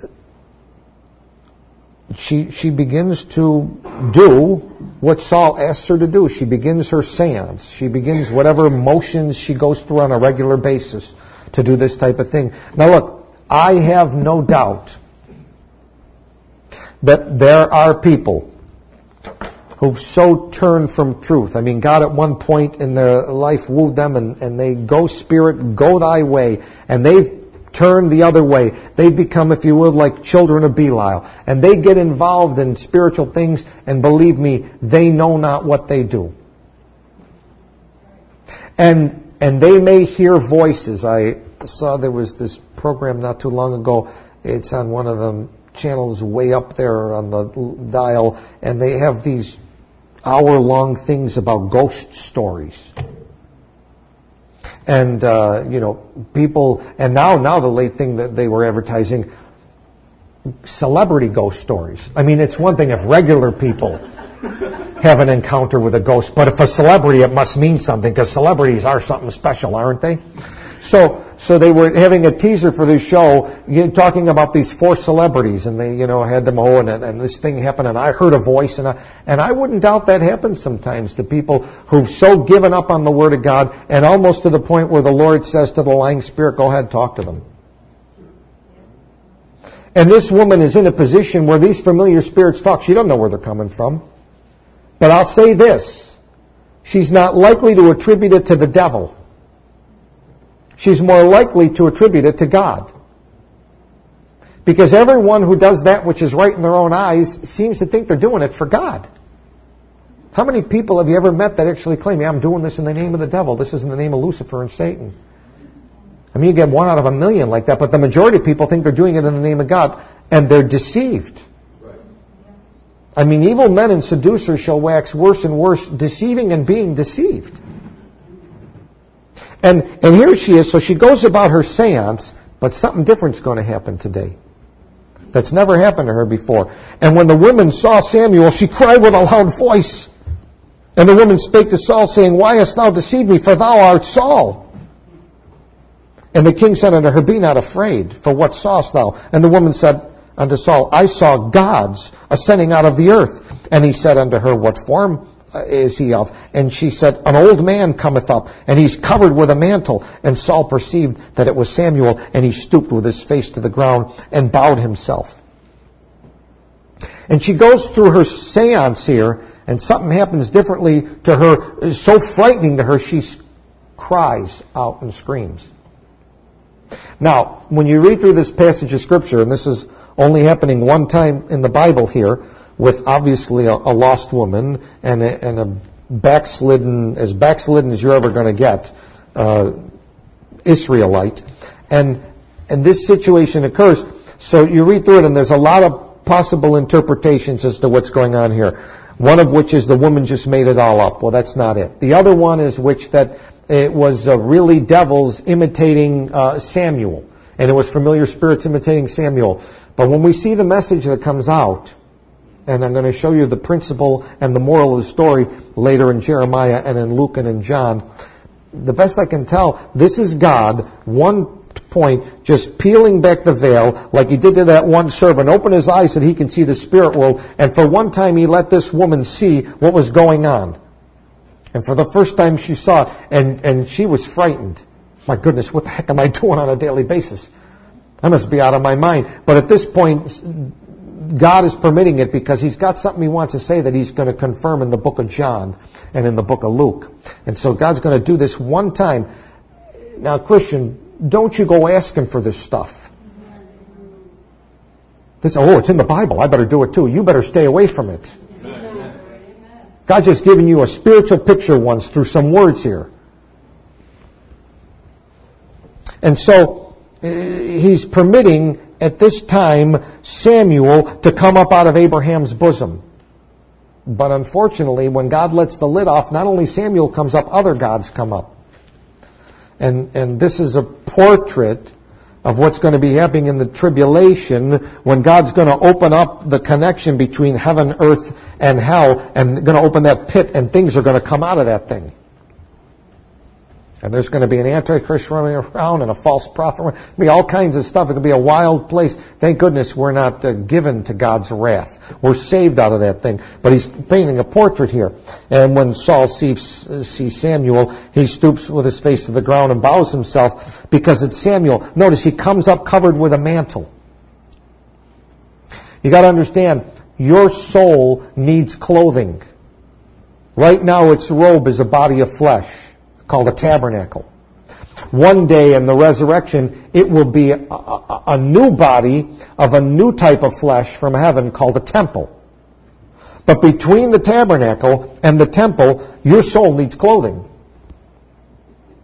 she she begins to do what Saul asks her to do. She begins her seance. She begins whatever motions she goes through on a regular basis to do this type of thing. Now look, I have no doubt that there are people who've so turned from truth. I mean, God at one point in their life wooed them, and, and they go, Spirit, go thy way. And they've turned the other way. They become, if you will, like children of Belial. And they get involved in spiritual things, and believe me, they know not what they do. And and they may hear voices. I saw there was this program not too long ago. It's on one of the channels way up there on the dial, and they have these hour-long things about ghost stories. And, uh, you know, people, and now, now the late thing that they were advertising, celebrity ghost stories. I mean, it's one thing if regular people have an encounter with a ghost, but if a celebrity, it must mean something, because celebrities are something special, aren't they? So, so they were having a teaser for this show, you know, talking about these four celebrities, and they, you know, had them oh, and, and this thing happened, and I heard a voice, and I, and I wouldn't doubt that happens sometimes to people who've so given up on the Word of God, and almost to the point where the Lord says to the lying spirit, go ahead, talk to them. And this woman is in a position where these familiar spirits talk. She doesn't know where they're coming from. But I'll say this. She's not likely to attribute it to the devil. She's more likely to attribute it to God. Because everyone who does that which is right in their own eyes seems to think they're doing it for God. How many people have you ever met that actually claim, yeah, I'm doing this in the name of the devil. This is in the name of Lucifer and Satan. I mean, you get one out of a million like that, but the majority of people think they're doing it in the name of God, and they're deceived. Right. I mean, evil men and seducers shall wax worse and worse, deceiving and being deceived. And and here she is, so she goes about her seance, but something different's going to happen today. That's never happened to her before. And when the women saw Samuel, she cried with a loud voice. And the woman spake to Saul, saying, Why hast thou deceived me? For thou art Saul. And the king said unto her, Be not afraid, for what sawest thou? And the woman said unto Saul, I saw gods ascending out of the earth. And he said unto her, What form is he of? And she said, An old man cometh up, and he's covered with a mantle. And Saul perceived that it was Samuel, and he stooped with his face to the ground and bowed himself. And she goes through her seance here, and something happens differently to her, so frightening to her, she cries out and screams. Now, when you read through this passage of Scripture, and this is only happening one time in the Bible here, with obviously a, a lost woman and a, and a backslidden, as backslidden as you're ever going to get, uh, Israelite, and and this situation occurs. So you read through it, and there's a lot of possible interpretations as to what's going on here. One of which is the woman just made it all up. Well, that's not it. The other one is which that it was uh, really devils imitating uh, Samuel, and it was familiar spirits imitating Samuel. But when we see the message that comes out, and I'm going to show you the principle and the moral of the story later in Jeremiah and in Luke and in John, the best I can tell, this is God, one point, just peeling back the veil like he did to that one servant, open his eyes so that he can see the spirit world, and for one time he let this woman see what was going on. And for the first time she saw it, and, and she was frightened. My goodness, what the heck am I doing on a daily basis? I must be out of my mind. But at this point, God is permitting it because he's got something he wants to say that he's going to confirm in the book of John and in the book of Luke. And so God's going to do this one time. Now, Christian, don't you go asking for this stuff. This, oh, it's in the Bible. I better do it too. You better stay away from it. God's just giving you a spiritual picture once through some words here. And so he's permitting at this time Samuel to come up out of Abraham's bosom. But unfortunately, when God lets the lid off, not only Samuel comes up, other gods come up. And and this is a portrait of what's going to be happening in the tribulation when God's going to open up the connection between heaven, earth, and hell, and going to open that pit, and things are going to come out of that thing. And there's going to be an antichrist running around and a false prophet. There'll be all kinds of stuff. It could be a wild place. Thank goodness we're not uh, given to God's wrath. We're saved out of that thing. But he's painting a portrait here. And when Saul sees, sees Samuel, he stoops with his face to the ground and bows himself because it's Samuel. Notice he comes up covered with a mantle. You got to understand, your soul needs clothing. Right now its robe is a body of flesh, called a tabernacle. One day in the resurrection, it will be a, a, a new body of a new type of flesh from heaven called a temple. But between the tabernacle and the temple, your soul needs clothing.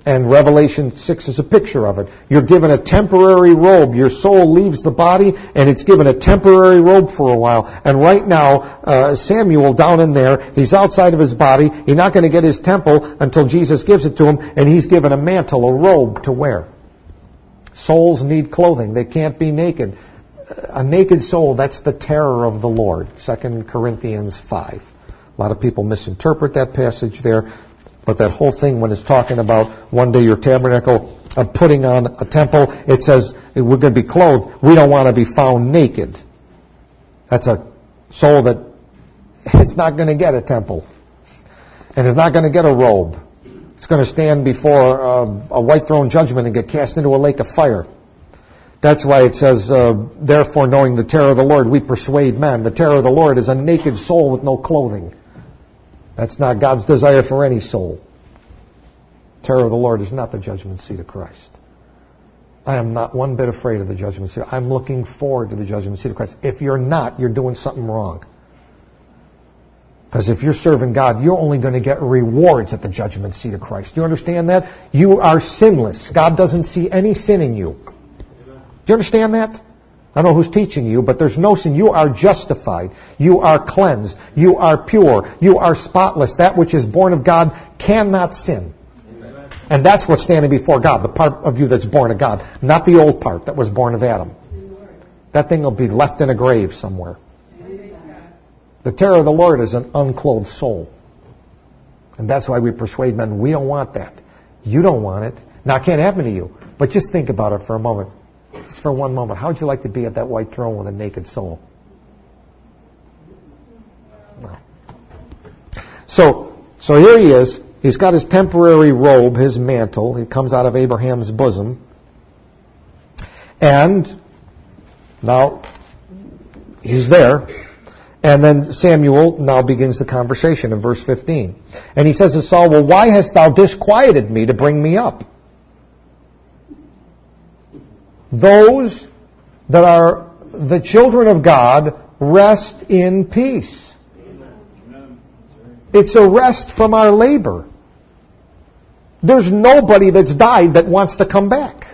And Revelation six is a picture of it. You're given a temporary robe. Your soul leaves the body, and it's given a temporary robe for a while. And right now, uh, Samuel down in there, he's outside of his body. He's not going to get his temple until Jesus gives it to him, and he's given a mantle, a robe to wear. Souls need clothing. They can't be naked. A naked soul, that's the terror of the Lord. Second Corinthians five. A lot of people misinterpret that passage there. But that whole thing, when it's talking about one day your tabernacle uh, putting on a temple, it says we're going to be clothed. We don't want to be found naked. That's a soul that is not going to get a temple. And is not going to get a robe. It's going to stand before uh, a white throne judgment and get cast into a lake of fire. That's why it says, uh, therefore knowing the terror of the Lord, we persuade men. The terror of the Lord is a naked soul with no clothing. That's not God's desire for any soul. Terror of the Lord is not the judgment seat of Christ. I am not one bit afraid of the judgment seat. I'm looking forward to the judgment seat of Christ. If you're not, you're doing something wrong. Because if you're serving God, you're only going to get rewards at the judgment seat of Christ. Do you understand that? You are sinless. God doesn't see any sin in you. Do you understand that? I don't know who's teaching you, but there's no sin. You are justified. You are cleansed. You are pure. You are spotless. That which is born of God cannot sin. Amen. And that's what's standing before God, the part of you that's born of God, not the old part that was born of Adam. That thing will be left in a grave somewhere. The terror of the Lord is an unclothed soul. And that's why we persuade men, we don't want that. You don't want it. Now, it can't happen to you. But just think about it for a moment. Just for one moment. How would you like to be at that white throne with a naked soul? No. So, so here he is. He's got his temporary robe, his mantle. He comes out of Abraham's bosom. And now he's there. And then Samuel now begins the conversation in verse fifteen. And he says to Saul, well, why hast thou disquieted me to bring me up? Those that are the children of God rest in peace. It's a rest from our labor. There's nobody that's died that wants to come back.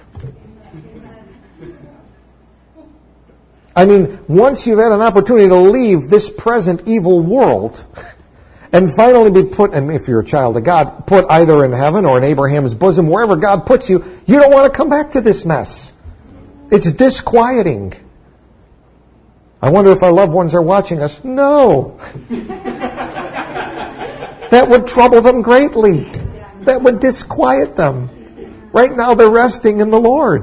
I mean, once you've had an opportunity to leave this present evil world and finally be put, and if you're a child of God, put either in heaven or in Abraham's bosom, wherever God puts you, you don't want to come back to this mess. It's disquieting. I wonder if our loved ones are watching us. No. That would trouble them greatly. That would disquiet them. Right now they're resting in the Lord.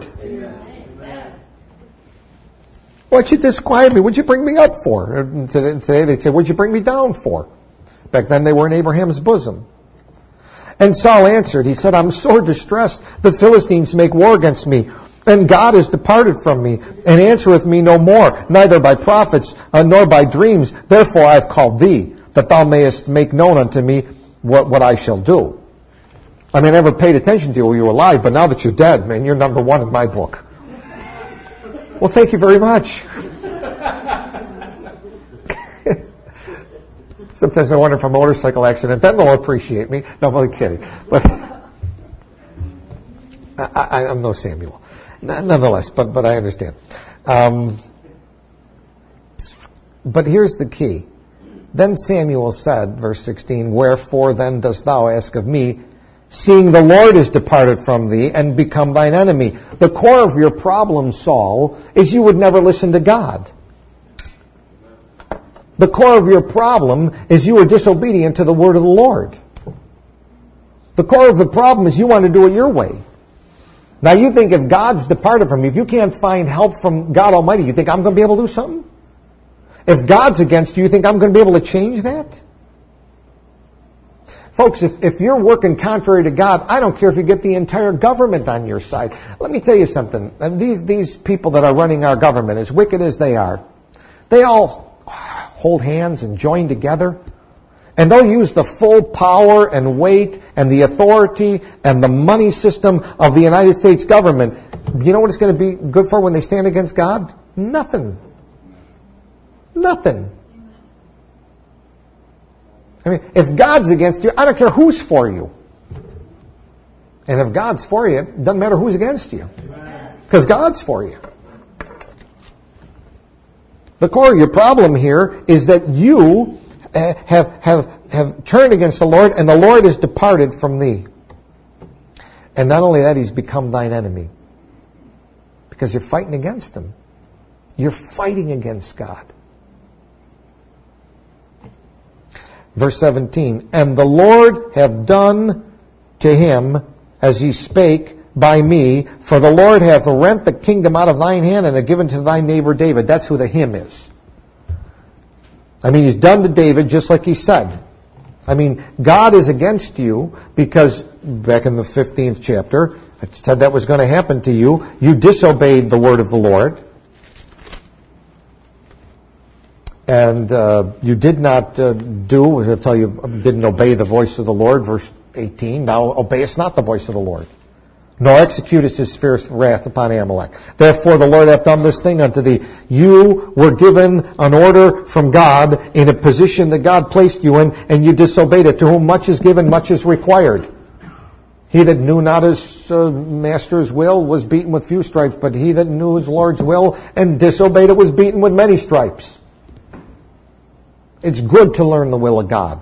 What'd you disquiet me? What'd you bring me up for? Today they'd say, what'd you bring me down for? Back then they were in Abraham's bosom. And Saul answered, he said, I'm sore distressed. The Philistines make war against me. And God is departed from me, and answereth me no more, neither by prophets, uh, nor by dreams. Therefore I have called thee, that thou mayest make known unto me what, what I shall do. I mean, I never paid attention to you when you were alive, but now that you're dead, man, you're number one in my book. Well, thank you very much. Sometimes I wonder if a motorcycle accident, then they'll appreciate me. No, I'm only kidding. But I, I, I'm no Samuel. Nonetheless, but, but I understand. Um, but here's the key. Then Samuel said, verse sixteen, wherefore then dost thou ask of me, seeing the Lord is departed from thee and become thine enemy? The core of your problem, Saul, is you would never listen to God. The core of your problem is you were disobedient to the word of the Lord. The core of the problem is you want to do it your way. Now you think if God's departed from you, if you can't find help from God Almighty, you think I'm going to be able to do something? If God's against you, you think I'm going to be able to change that? Folks, if, if you're working contrary to God, I don't care if you get the entire government on your side. Let me tell you something. And these, these people that are running our government, as wicked as they are, they all hold hands and join together. And they'll use the full power and weight and the authority and the money system of the United States government. You know what it's going to be good for when they stand against God? Nothing. Nothing. I mean, if God's against you, I don't care who's for you. And if God's for you, it doesn't matter who's against you. Because God's for you. The core of your problem here is that you uh, have, have, have turned against the Lord, and the Lord is departed from thee. And not only that, He's become thine enemy. Because you're fighting against Him. You're fighting against God. Verse seventeen, and the Lord have done to him as he spake by me, for the Lord hath rent the kingdom out of thine hand and hath given to thy neighbor David. That's who the him is. I mean, He's done to David just like He said. I mean, God is against you because, back in the fifteenth chapter, it said that was going to happen to you. You disobeyed the word of the Lord. And uh, you did not uh, do, I'll tell you, didn't obey the voice of the Lord, verse eighteen. Now obeyest not the voice of the Lord, nor executest His fierce wrath upon Amalek. Therefore the Lord hath done this thing unto thee. You were given an order from God in a position that God placed you in, and you disobeyed it. To whom much is given, much is required. He that knew not his uh, master's will was beaten with few stripes, but he that knew his Lord's will and disobeyed it was beaten with many stripes. It's good to learn the will of God.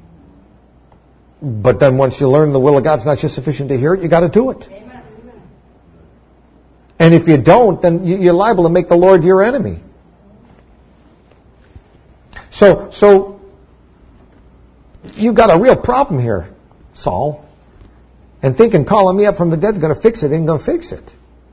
But then once you learn the will of God, it's not just sufficient to hear it, you got to do it. Amen. And if you don't, then you're liable to make the Lord your enemy. So, so you've got a real problem here, Saul. And thinking calling me up from the dead is going to fix it, ain't going to fix it.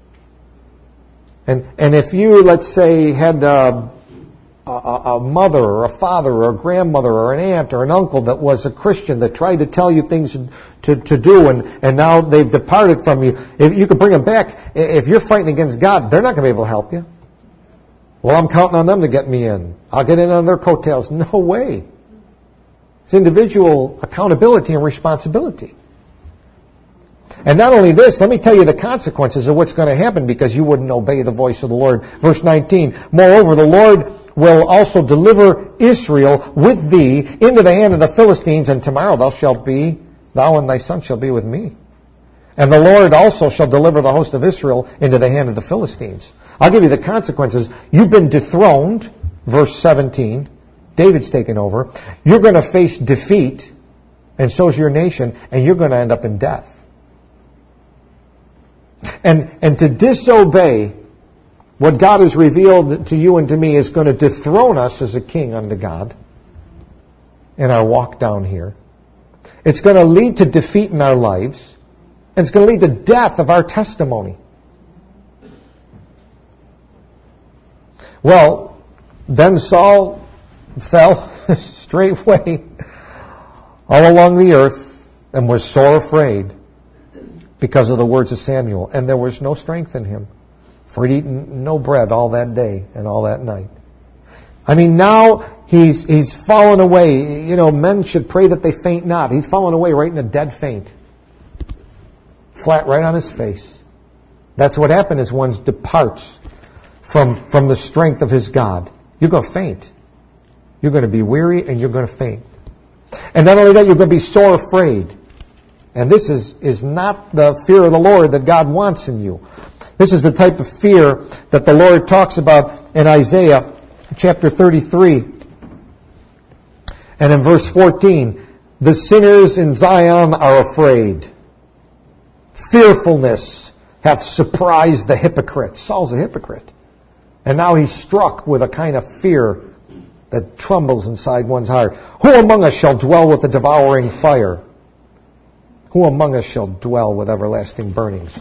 And and if you, let's say, had uh, A, a mother or a father or a grandmother or an aunt or an uncle that was a Christian that tried to tell you things to, to do and, and now they've departed from you. If you could bring them back, if you're fighting against God, they're not going to be able to help you. Well, I'm counting on them to get me in. I'll get in on their coattails. No way. It's individual accountability and responsibility. And not only this, let me tell you the consequences of what's going to happen because you wouldn't obey the voice of the Lord. Verse nineteen, moreover, the Lord will also deliver Israel with thee into the hand of the Philistines, and tomorrow thou shalt be, thou and thy son shall be with me. And the Lord also shall deliver the host of Israel into the hand of the Philistines. I'll give you the consequences. You've been dethroned, verse seventeen. David's taken over. You're going to face defeat, and so's your nation, and you're going to end up in death. And and to disobey what God has revealed to you and to me is going to dethrone us as a king unto God in our walk down here. It's going to lead to defeat in our lives. And it's going to lead to death of our testimony. Well, then Saul fell straightway all along the earth and was sore afraid because of the words of Samuel. And there was no strength in him, for he'd eaten no bread all that day and all that night. I mean, now he's he's fallen away. You know, men should pray that they faint not. He's fallen away right in a dead faint. Flat right on his face. That's what happens as one departs from, from the strength of his God. You're going to faint. You're going to be weary and you're going to faint. And not only that, you're going to be sore afraid. And this is, is not the fear of the Lord that God wants in you. This is the type of fear that the Lord talks about in Isaiah chapter thirty-three. And in verse fourteen, the sinners in Zion are afraid. Fearfulness hath surprised the hypocrite. Saul's a hypocrite. And now he's struck with a kind of fear that trembles inside one's heart. Who among us shall dwell with the devouring fire? Who among us shall dwell with everlasting burnings?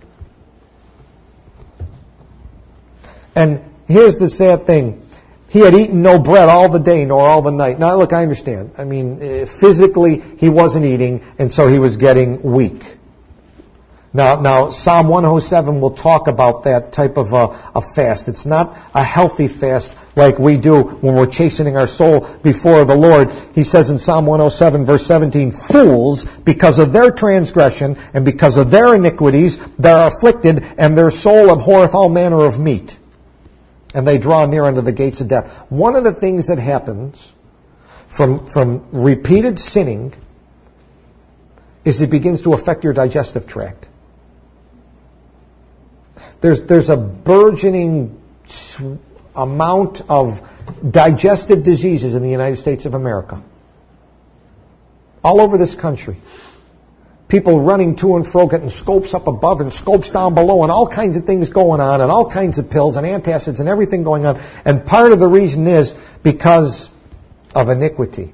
And here's the sad thing. He had eaten no bread all the day nor all the night. Now, look, I understand. I mean, physically, he wasn't eating, and so he was getting weak. Now, now Psalm one oh seven will talk about that type of a, a fast. It's not a healthy fast like we do when we're chastening our soul before the Lord. He says in Psalm one oh seven, verse seventeen, fools, because of their transgression and because of their iniquities, they are afflicted, and their soul abhorreth all manner of meat. And they draw near unto the gates of death. One of the things that happens from, from repeated sinning is it begins to affect your digestive tract. There's, there's a burgeoning amount of digestive diseases in the United States of America. All over this country. People running to and fro, getting scopes up above and scopes down below, and all kinds of things going on, and all kinds of pills and antacids and everything going on. And part of the reason is because of iniquity.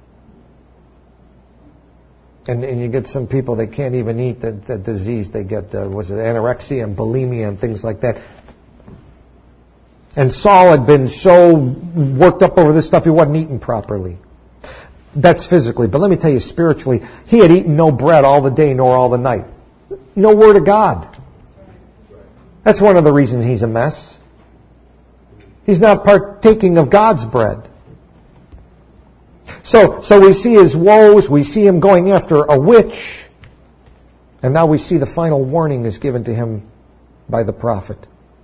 And, and you get some people, they can't even eat the, the disease. They get, uh, was it anorexia and bulimia and things like that. And Saul had been so worked up over this stuff, he wasn't eating properly. That's physically. But let me tell you, spiritually, he had eaten no bread all the day nor all the night. No word of God. That's one of the reasons he's a mess. He's not partaking of God's bread. So, so we see his woes, we see him going after a witch, and now we see the final warning is given to him by the prophet.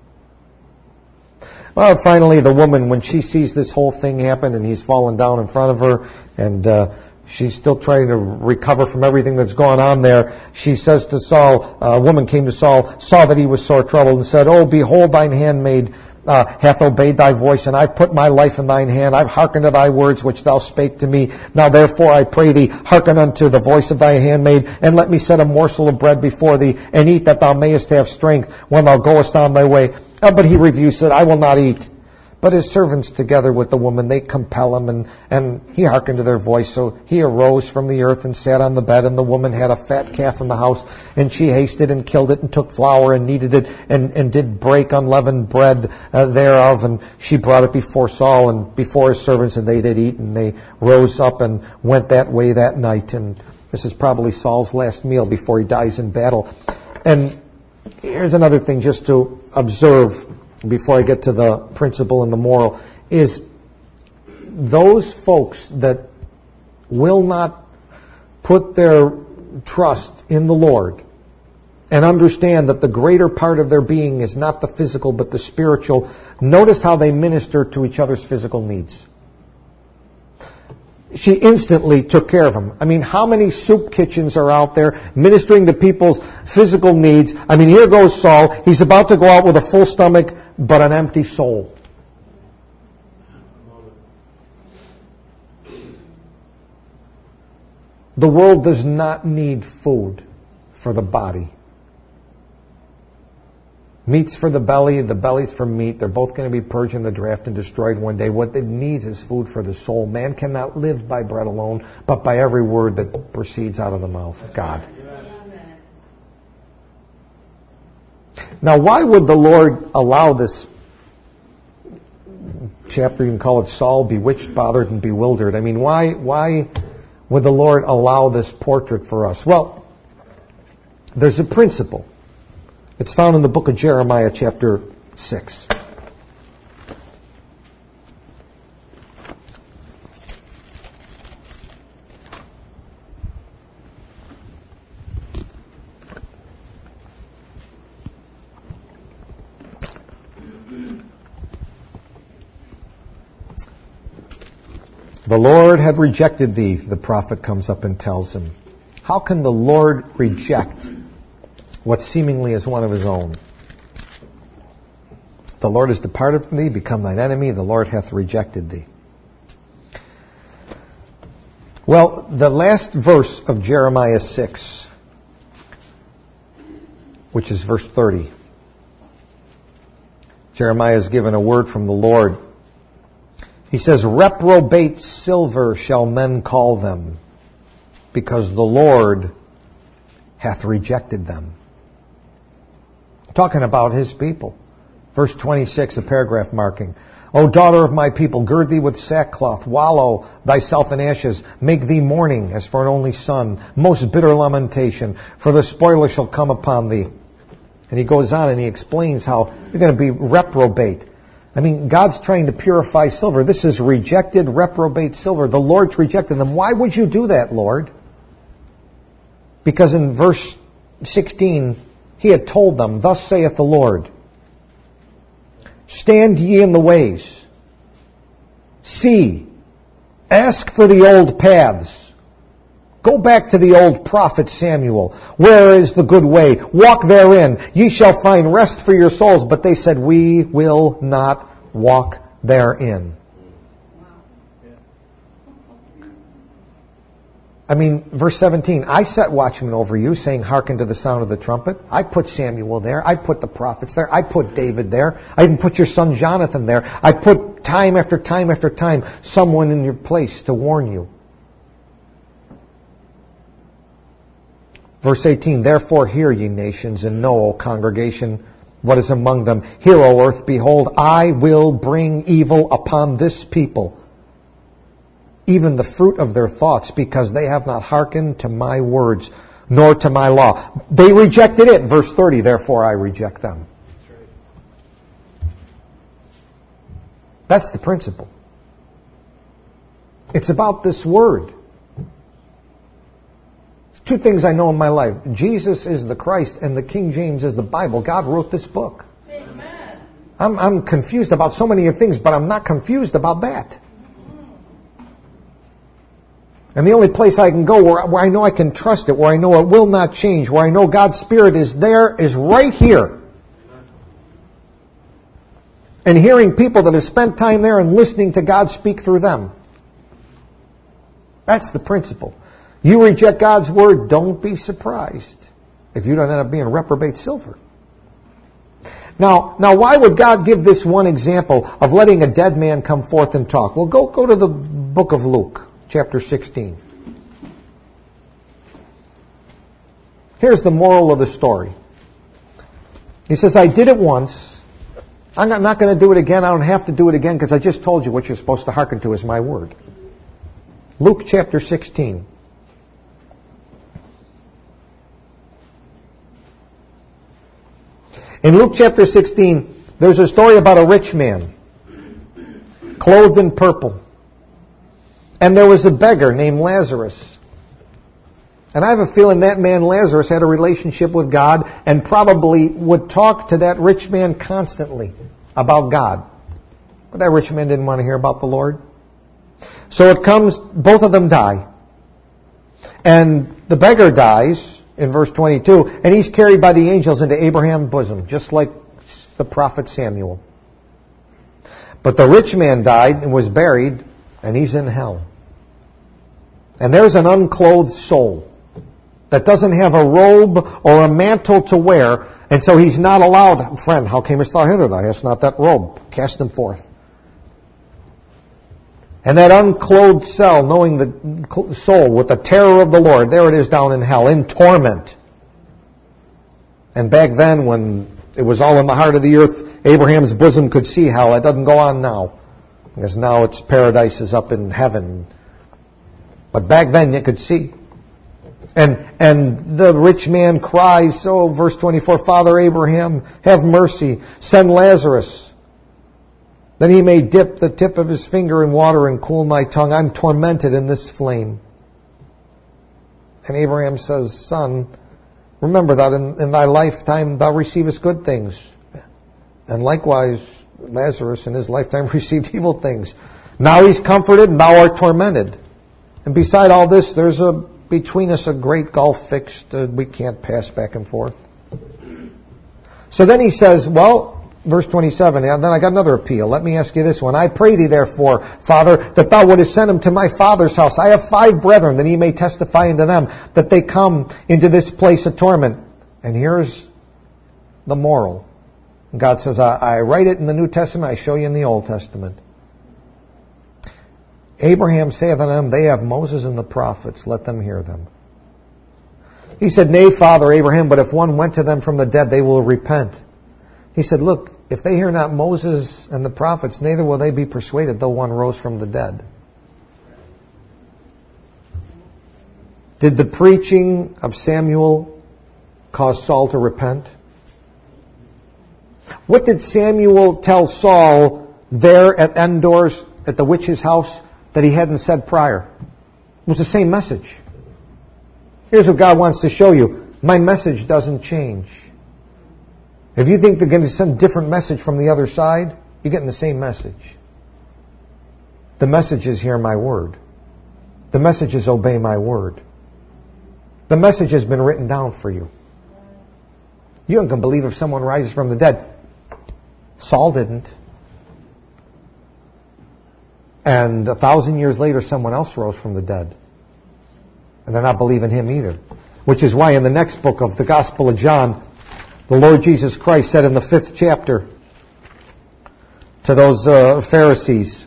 Well, finally, the woman, when she sees this whole thing happen and he's fallen down in front of her, and uh, she's still trying to recover from everything that's gone on there, she says to Saul, a woman came to Saul, saw that he was sore troubled, and said, "Oh, behold, thine handmaid uh, hath obeyed thy voice, and I've put my life in thine hand. I've hearkened to thy words which thou spake to me. Now therefore I pray thee, hearken unto the voice of thy handmaid, and let me set a morsel of bread before thee, and eat that thou mayest have strength when thou goest on thy way." Uh, but he refused, said, "I will not eat." But his servants together with the woman, they compel him, and, and he hearkened to their voice. So he arose from the earth and sat on the bed, and the woman had a fat calf in the house, and she hasted and killed it, and took flour and kneaded it, and, and did break unleavened bread uh, thereof, and she brought it before Saul and before his servants, and they did eat, and they rose up and went that way that night. And this is probably Saul's last meal before he dies in battle. And here's another thing just to observe before I get to the principle and the moral, is those folks that will not put their trust in the Lord and understand that the greater part of their being is not the physical but the spiritual, notice how they minister to each other's physical needs. She instantly took care of them. I mean, how many soup kitchens are out there ministering to people's physical needs? I mean, here goes Saul. He's about to go out with a full stomach, but an empty soul. The world does not need food for the body. Meat's for the belly, the belly's for meat. They're both going to be purged in the draft and destroyed one day. What it needs is food for the soul. Man cannot live by bread alone, but by every word that proceeds out of the mouth of God. Now, why would the Lord allow this chapter, you can call it Saul, bewitched, bothered, and bewildered? I mean, why, why would the Lord allow this portrait for us? Well, there's a principle. It's found in the book of Jeremiah, chapter six. The Lord had rejected thee, the prophet comes up and tells him. How can the Lord reject what seemingly is one of his own? The Lord has departed from thee, become thine enemy, the Lord hath rejected thee. Well, the last verse of Jeremiah six, which is verse thirty. Jeremiah is given a word from the Lord. He says, reprobate silver shall men call them, because the Lord hath rejected them. Talking about his people. Verse twenty-six, a paragraph marking. O daughter of my people, gird thee with sackcloth, wallow thyself in ashes, make thee mourning as for an only son, most bitter lamentation, for the spoiler shall come upon thee. And he goes on and he explains how you're going to be reprobate. I mean, God's trying to purify silver. This is rejected, reprobate silver. The Lord's rejected them. Why would you do that, Lord? Because in verse sixteen, he had told them, thus saith the Lord, stand ye in the ways. See, ask for the old paths. Go back to the old prophet Samuel. Where is the good way? Walk therein. Ye shall find rest for your souls. But they said, we will not walk therein. I mean, verse seventeen, I set watchmen over you, saying, hearken to the sound of the trumpet. I put Samuel there. I put the prophets there. I put David there. I even put your son Jonathan there. I put time after time after time someone in your place to warn you. Verse eighteen, therefore hear, ye nations, and know, O congregation, what is among them. Hear, O earth, behold, I will bring evil upon this people, even the fruit of their thoughts, because they have not hearkened to my words, nor to my law. They rejected it. Verse thirty, therefore I reject them. That's the principle. It's about this word. Two things I know in my life. Jesus is the Christ and the King James is the Bible. God wrote this book. Amen. I'm, I'm confused about so many things, but I'm not confused about that. And the only place I can go where, where I know I can trust it, where I know it will not change, where I know God's Spirit is there, is right here. And hearing people that have spent time there and listening to God speak through them. That's the principle. You reject God's Word, don't be surprised if you don't end up being reprobate silver. Now, now, why would God give this one example of letting a dead man come forth and talk? Well, go, go to the book of Luke. Chapter sixteen. Here's the moral of the story. He says, I did it once. I'm not, not going to do it again. I don't have to do it again because I just told you what you're supposed to hearken to is my word. Luke chapter sixteen. In Luke chapter sixteen, there's a story about a rich man clothed in purple. And there was a beggar named Lazarus. And I have a feeling that man Lazarus had a relationship with God and probably would talk to that rich man constantly about God. But that rich man didn't want to hear about the Lord. So it comes, both of them die. And the beggar dies in verse twenty-two, and he's carried by the angels into Abraham's bosom, just like the prophet Samuel. But the rich man died and was buried, and he's in hell. And there's an unclothed soul that doesn't have a robe or a mantle to wear, and so he's not allowed. Friend, how camest thou hither? Thou hast not that robe. Cast him forth. And that unclothed soul, knowing the soul with the terror of the Lord, there it is down in hell, in torment. And back then, when it was all in the heart of the earth, Abraham's bosom could see hell. It doesn't go on now. Because now it's paradise is up in heaven. But back then you could see. And and the rich man cries, oh, verse twenty-four, Father Abraham, have mercy, send Lazarus. Then he may dip the tip of his finger in water and cool my tongue. I'm tormented in this flame. And Abraham says, Son, remember that in, in thy lifetime thou receivest good things. And likewise, Lazarus in his lifetime received evil things. Now he's comforted, and thou art tormented. And beside all this, there's a between us a great gulf fixed. Uh, we can't pass back and forth. So then he says, well, verse twenty-seven, and then I got another appeal. Let me ask you this one. I pray thee therefore, Father, that thou wouldest send him to my father's house. I have five brethren, that he may testify unto them that they come into this place of torment. And here's the moral. God says, I, I write it in the New Testament, I show you in the Old Testament. Abraham saith unto them, they have Moses and the prophets, let them hear them. He said, Nay, Father Abraham, but if one went to them from the dead, they will repent. He said, look, if they hear not Moses and the prophets, neither will they be persuaded, though one rose from the dead. Did the preaching of Samuel cause Saul to repent? What did Samuel tell Saul there at Endor's, at the witch's house, that he hadn't said prior? It was the same message. Here's what God wants to show you. My message doesn't change. If you think they're going to send a different message from the other side, you're getting the same message. The message is hear my word. The message is obey my word. The message has been written down for you. You can believe if someone rises from the dead. Saul didn't. And a thousand years later, someone else rose from the dead. And they're not believing him either. Which is why in the next book of the Gospel of John, the Lord Jesus Christ said in the fifth chapter to those uh, Pharisees,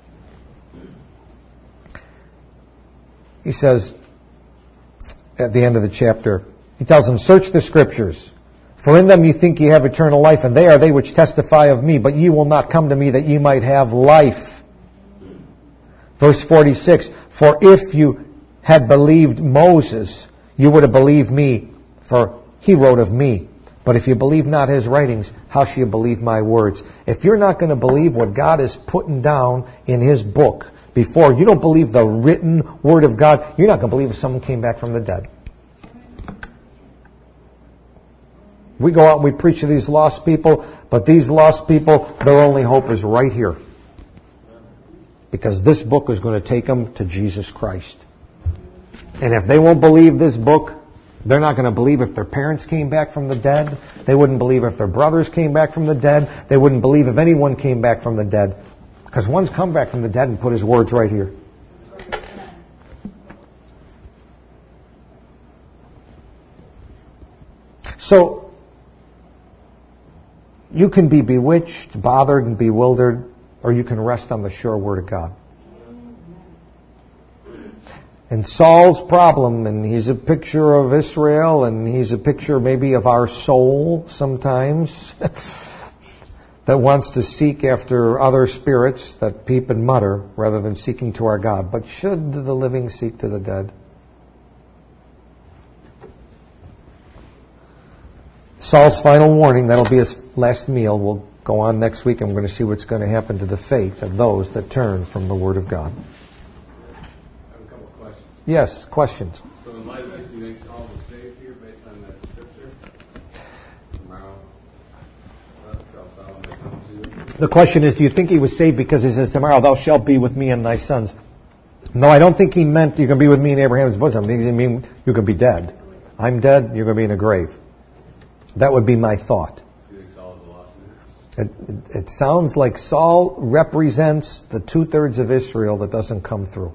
he says at the end of the chapter, he tells them, search the Scriptures, for in them you think ye have eternal life, and they are they which testify of me, but ye will not come to me that ye might have life. Verse forty-six, for if you had believed Moses, you would have believed me, for he wrote of me. But if you believe not his writings, how shall you believe my words? If you're not going to believe what God is putting down in his book before, you don't believe the written word of God, you're not going to believe if someone came back from the dead. We go out and we preach to these lost people, but these lost people, their only hope is right here. Because this book is going to take them to Jesus Christ. And if they won't believe this book, they're not going to believe if their parents came back from the dead. They wouldn't believe if their brothers came back from the dead. They wouldn't believe if anyone came back from the dead. Because one's come back from the dead and put his words right here. So, you can be bewitched, bothered, and bewildered, or you can rest on the sure word of God. And Saul's problem, and he's a picture of Israel, and he's a picture maybe of our soul sometimes, that wants to seek after other spirits that peep and mutter rather than seeking to our God. But should the living seek to the dead? Saul's final warning, that'll be his last meal. We'll go on next week and we're going to see what's going to happen to the fate of those that turn from the Word of God. Yes, questions. So in light of this, do you think Saul was saved here based on that scripture? Tomorrow, uh, shall thou and thy sons do? The question is, do you think he was saved because he says, tomorrow thou shalt be with me and thy sons? No, I don't think he meant you can be with me in Abraham's bosom. I mean, you can be dead. I'm dead, you're going to be in a grave. That would be my thought. Do you think Saul is a lost man? It, it, it sounds like Saul represents the two-thirds of Israel that doesn't come through.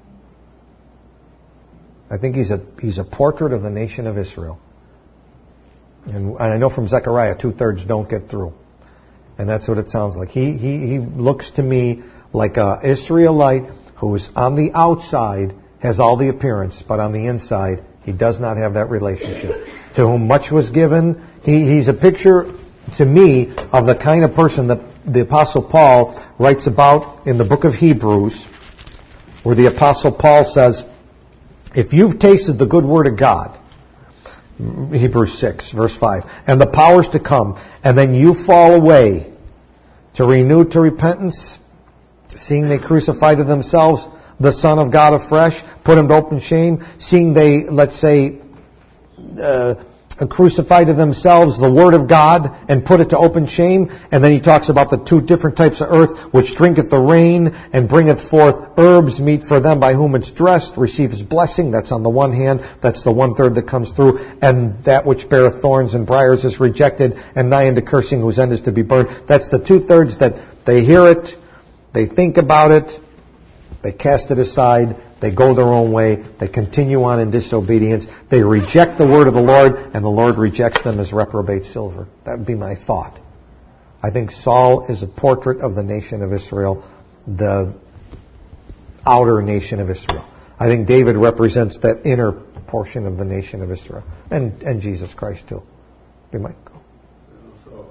I think he's a he's a portrait of the nation of Israel. And, and I know from Zechariah, two-thirds don't get through. And that's what it sounds like. He he, he looks to me like an Israelite who is on the outside, has all the appearance, but on the inside, he does not have that relationship. To whom much was given, he, he's a picture to me of the kind of person that the Apostle Paul writes about in the book of Hebrews, where the Apostle Paul says, if you've tasted the good word of God, Hebrews six, verse five, and the powers to come, and then you fall away to renew to repentance, seeing they crucify to themselves the Son of God afresh, put him to open shame, seeing they, let's say, uh, crucify to themselves the Word of God and put it to open shame. And then he talks about the two different types of earth, which drinketh the rain and bringeth forth herbs meet for them by whom it's dressed, receives blessing. That's on the one hand. That's the one-third that comes through. And that which beareth thorns and briars is rejected, and nigh unto cursing, whose end is to be burned. That's the two-thirds that they hear it, they think about it, they cast it aside, they go their own way, they continue on in disobedience, they reject the word of the Lord, and the Lord rejects them as reprobate silver. That would be my thought. I think Saul is a portrait of the nation of Israel, the outer nation of Israel. I think David represents that inner portion of the nation of Israel, and, and Jesus Christ too. You might go. So,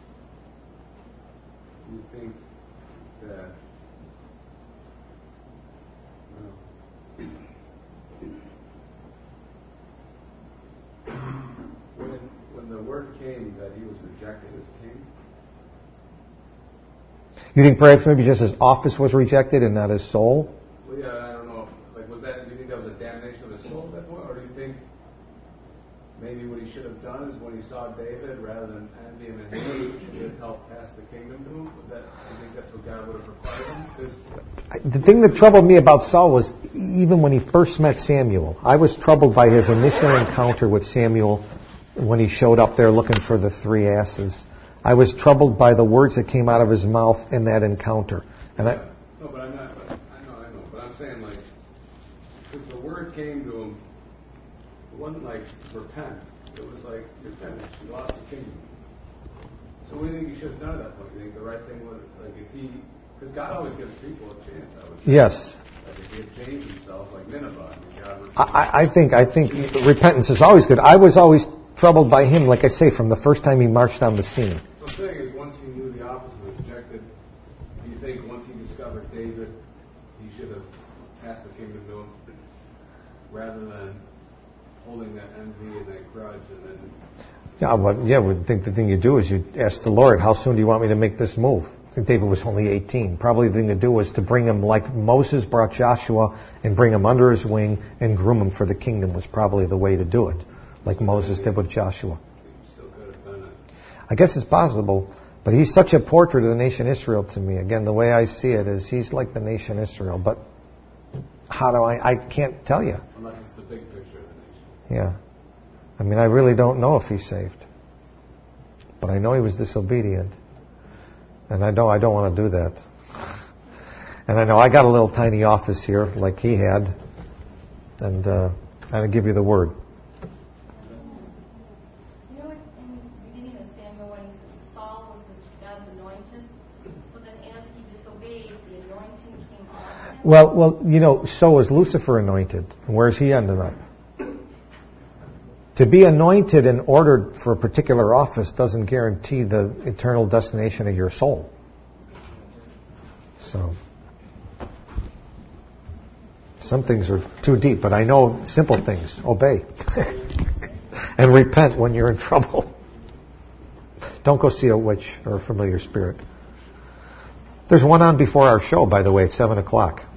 you think that When, when the word came that he was rejected as king? You think perhaps maybe just his office was rejected and not his soul? Well, yeah, I don't know. Like, was that? Do you think that was a damnation of his soul at that point, or do you think maybe what he should have done is when he saw David, rather than envy him and hate, he should have helped pass the kingdom to him? Would that? Do you think that's what God would have required him? Because the thing that troubled me about Saul was even when he first met Samuel, I was troubled by his initial encounter with Samuel when he showed up there looking for the three asses. I was troubled by the words that came out of his mouth in that encounter. And I, no, but I'm not. But I know, I know. But I'm saying, like, if the word came to him, it wasn't like repent. It was like you're finished. You lost the kingdom. So what do you think he should have done at that point? You think the right thing was, like, if he, because God always gives people a chance. I would say. Yes. Like if he had changed himself, like Nineveh, I mean, God would. I, I think I think repentance is always good. I was always troubled by him, like I say, from the first time he marched on the scene. So I'm saying is, once he knew the opposite was rejected, do you think once he discovered David, he should have passed the kingdom to him, rather than holding that envy and that grudge and then? Yeah, well, yeah. I think the thing you do is you ask the Lord, how soon do you want me to make this move? I think David was only eighteen. Probably the thing to do was to bring him like Moses brought Joshua and bring him under his wing and groom him for the kingdom was probably the way to do it, like Moses did with Joshua. Still could have done it. I guess it's possible, but he's such a portrait of the nation Israel to me. Again, the way I see it is he's like the nation Israel, but how do I, I can't tell you. Unless it's the big picture of the nation. Yeah. I mean, I really don't know if he's saved. But I know he was disobedient. And I know I don't want to do that. And I know I got a little tiny office here like he had. And uh, I'll give you the word. You know, in the beginning of Samuel, when he says Saul was God's anointed, so then as he disobeyed, the anointing came on him. Well, well, you know, so was Lucifer anointed. And where's he ended up? To be anointed and ordered for a particular office doesn't guarantee the eternal destination of your soul. So, some things are too deep, but I know simple things. Obey. And repent when you're in trouble. Don't go see a witch or a familiar spirit. There's one on before our show, by the way, at seven o'clock.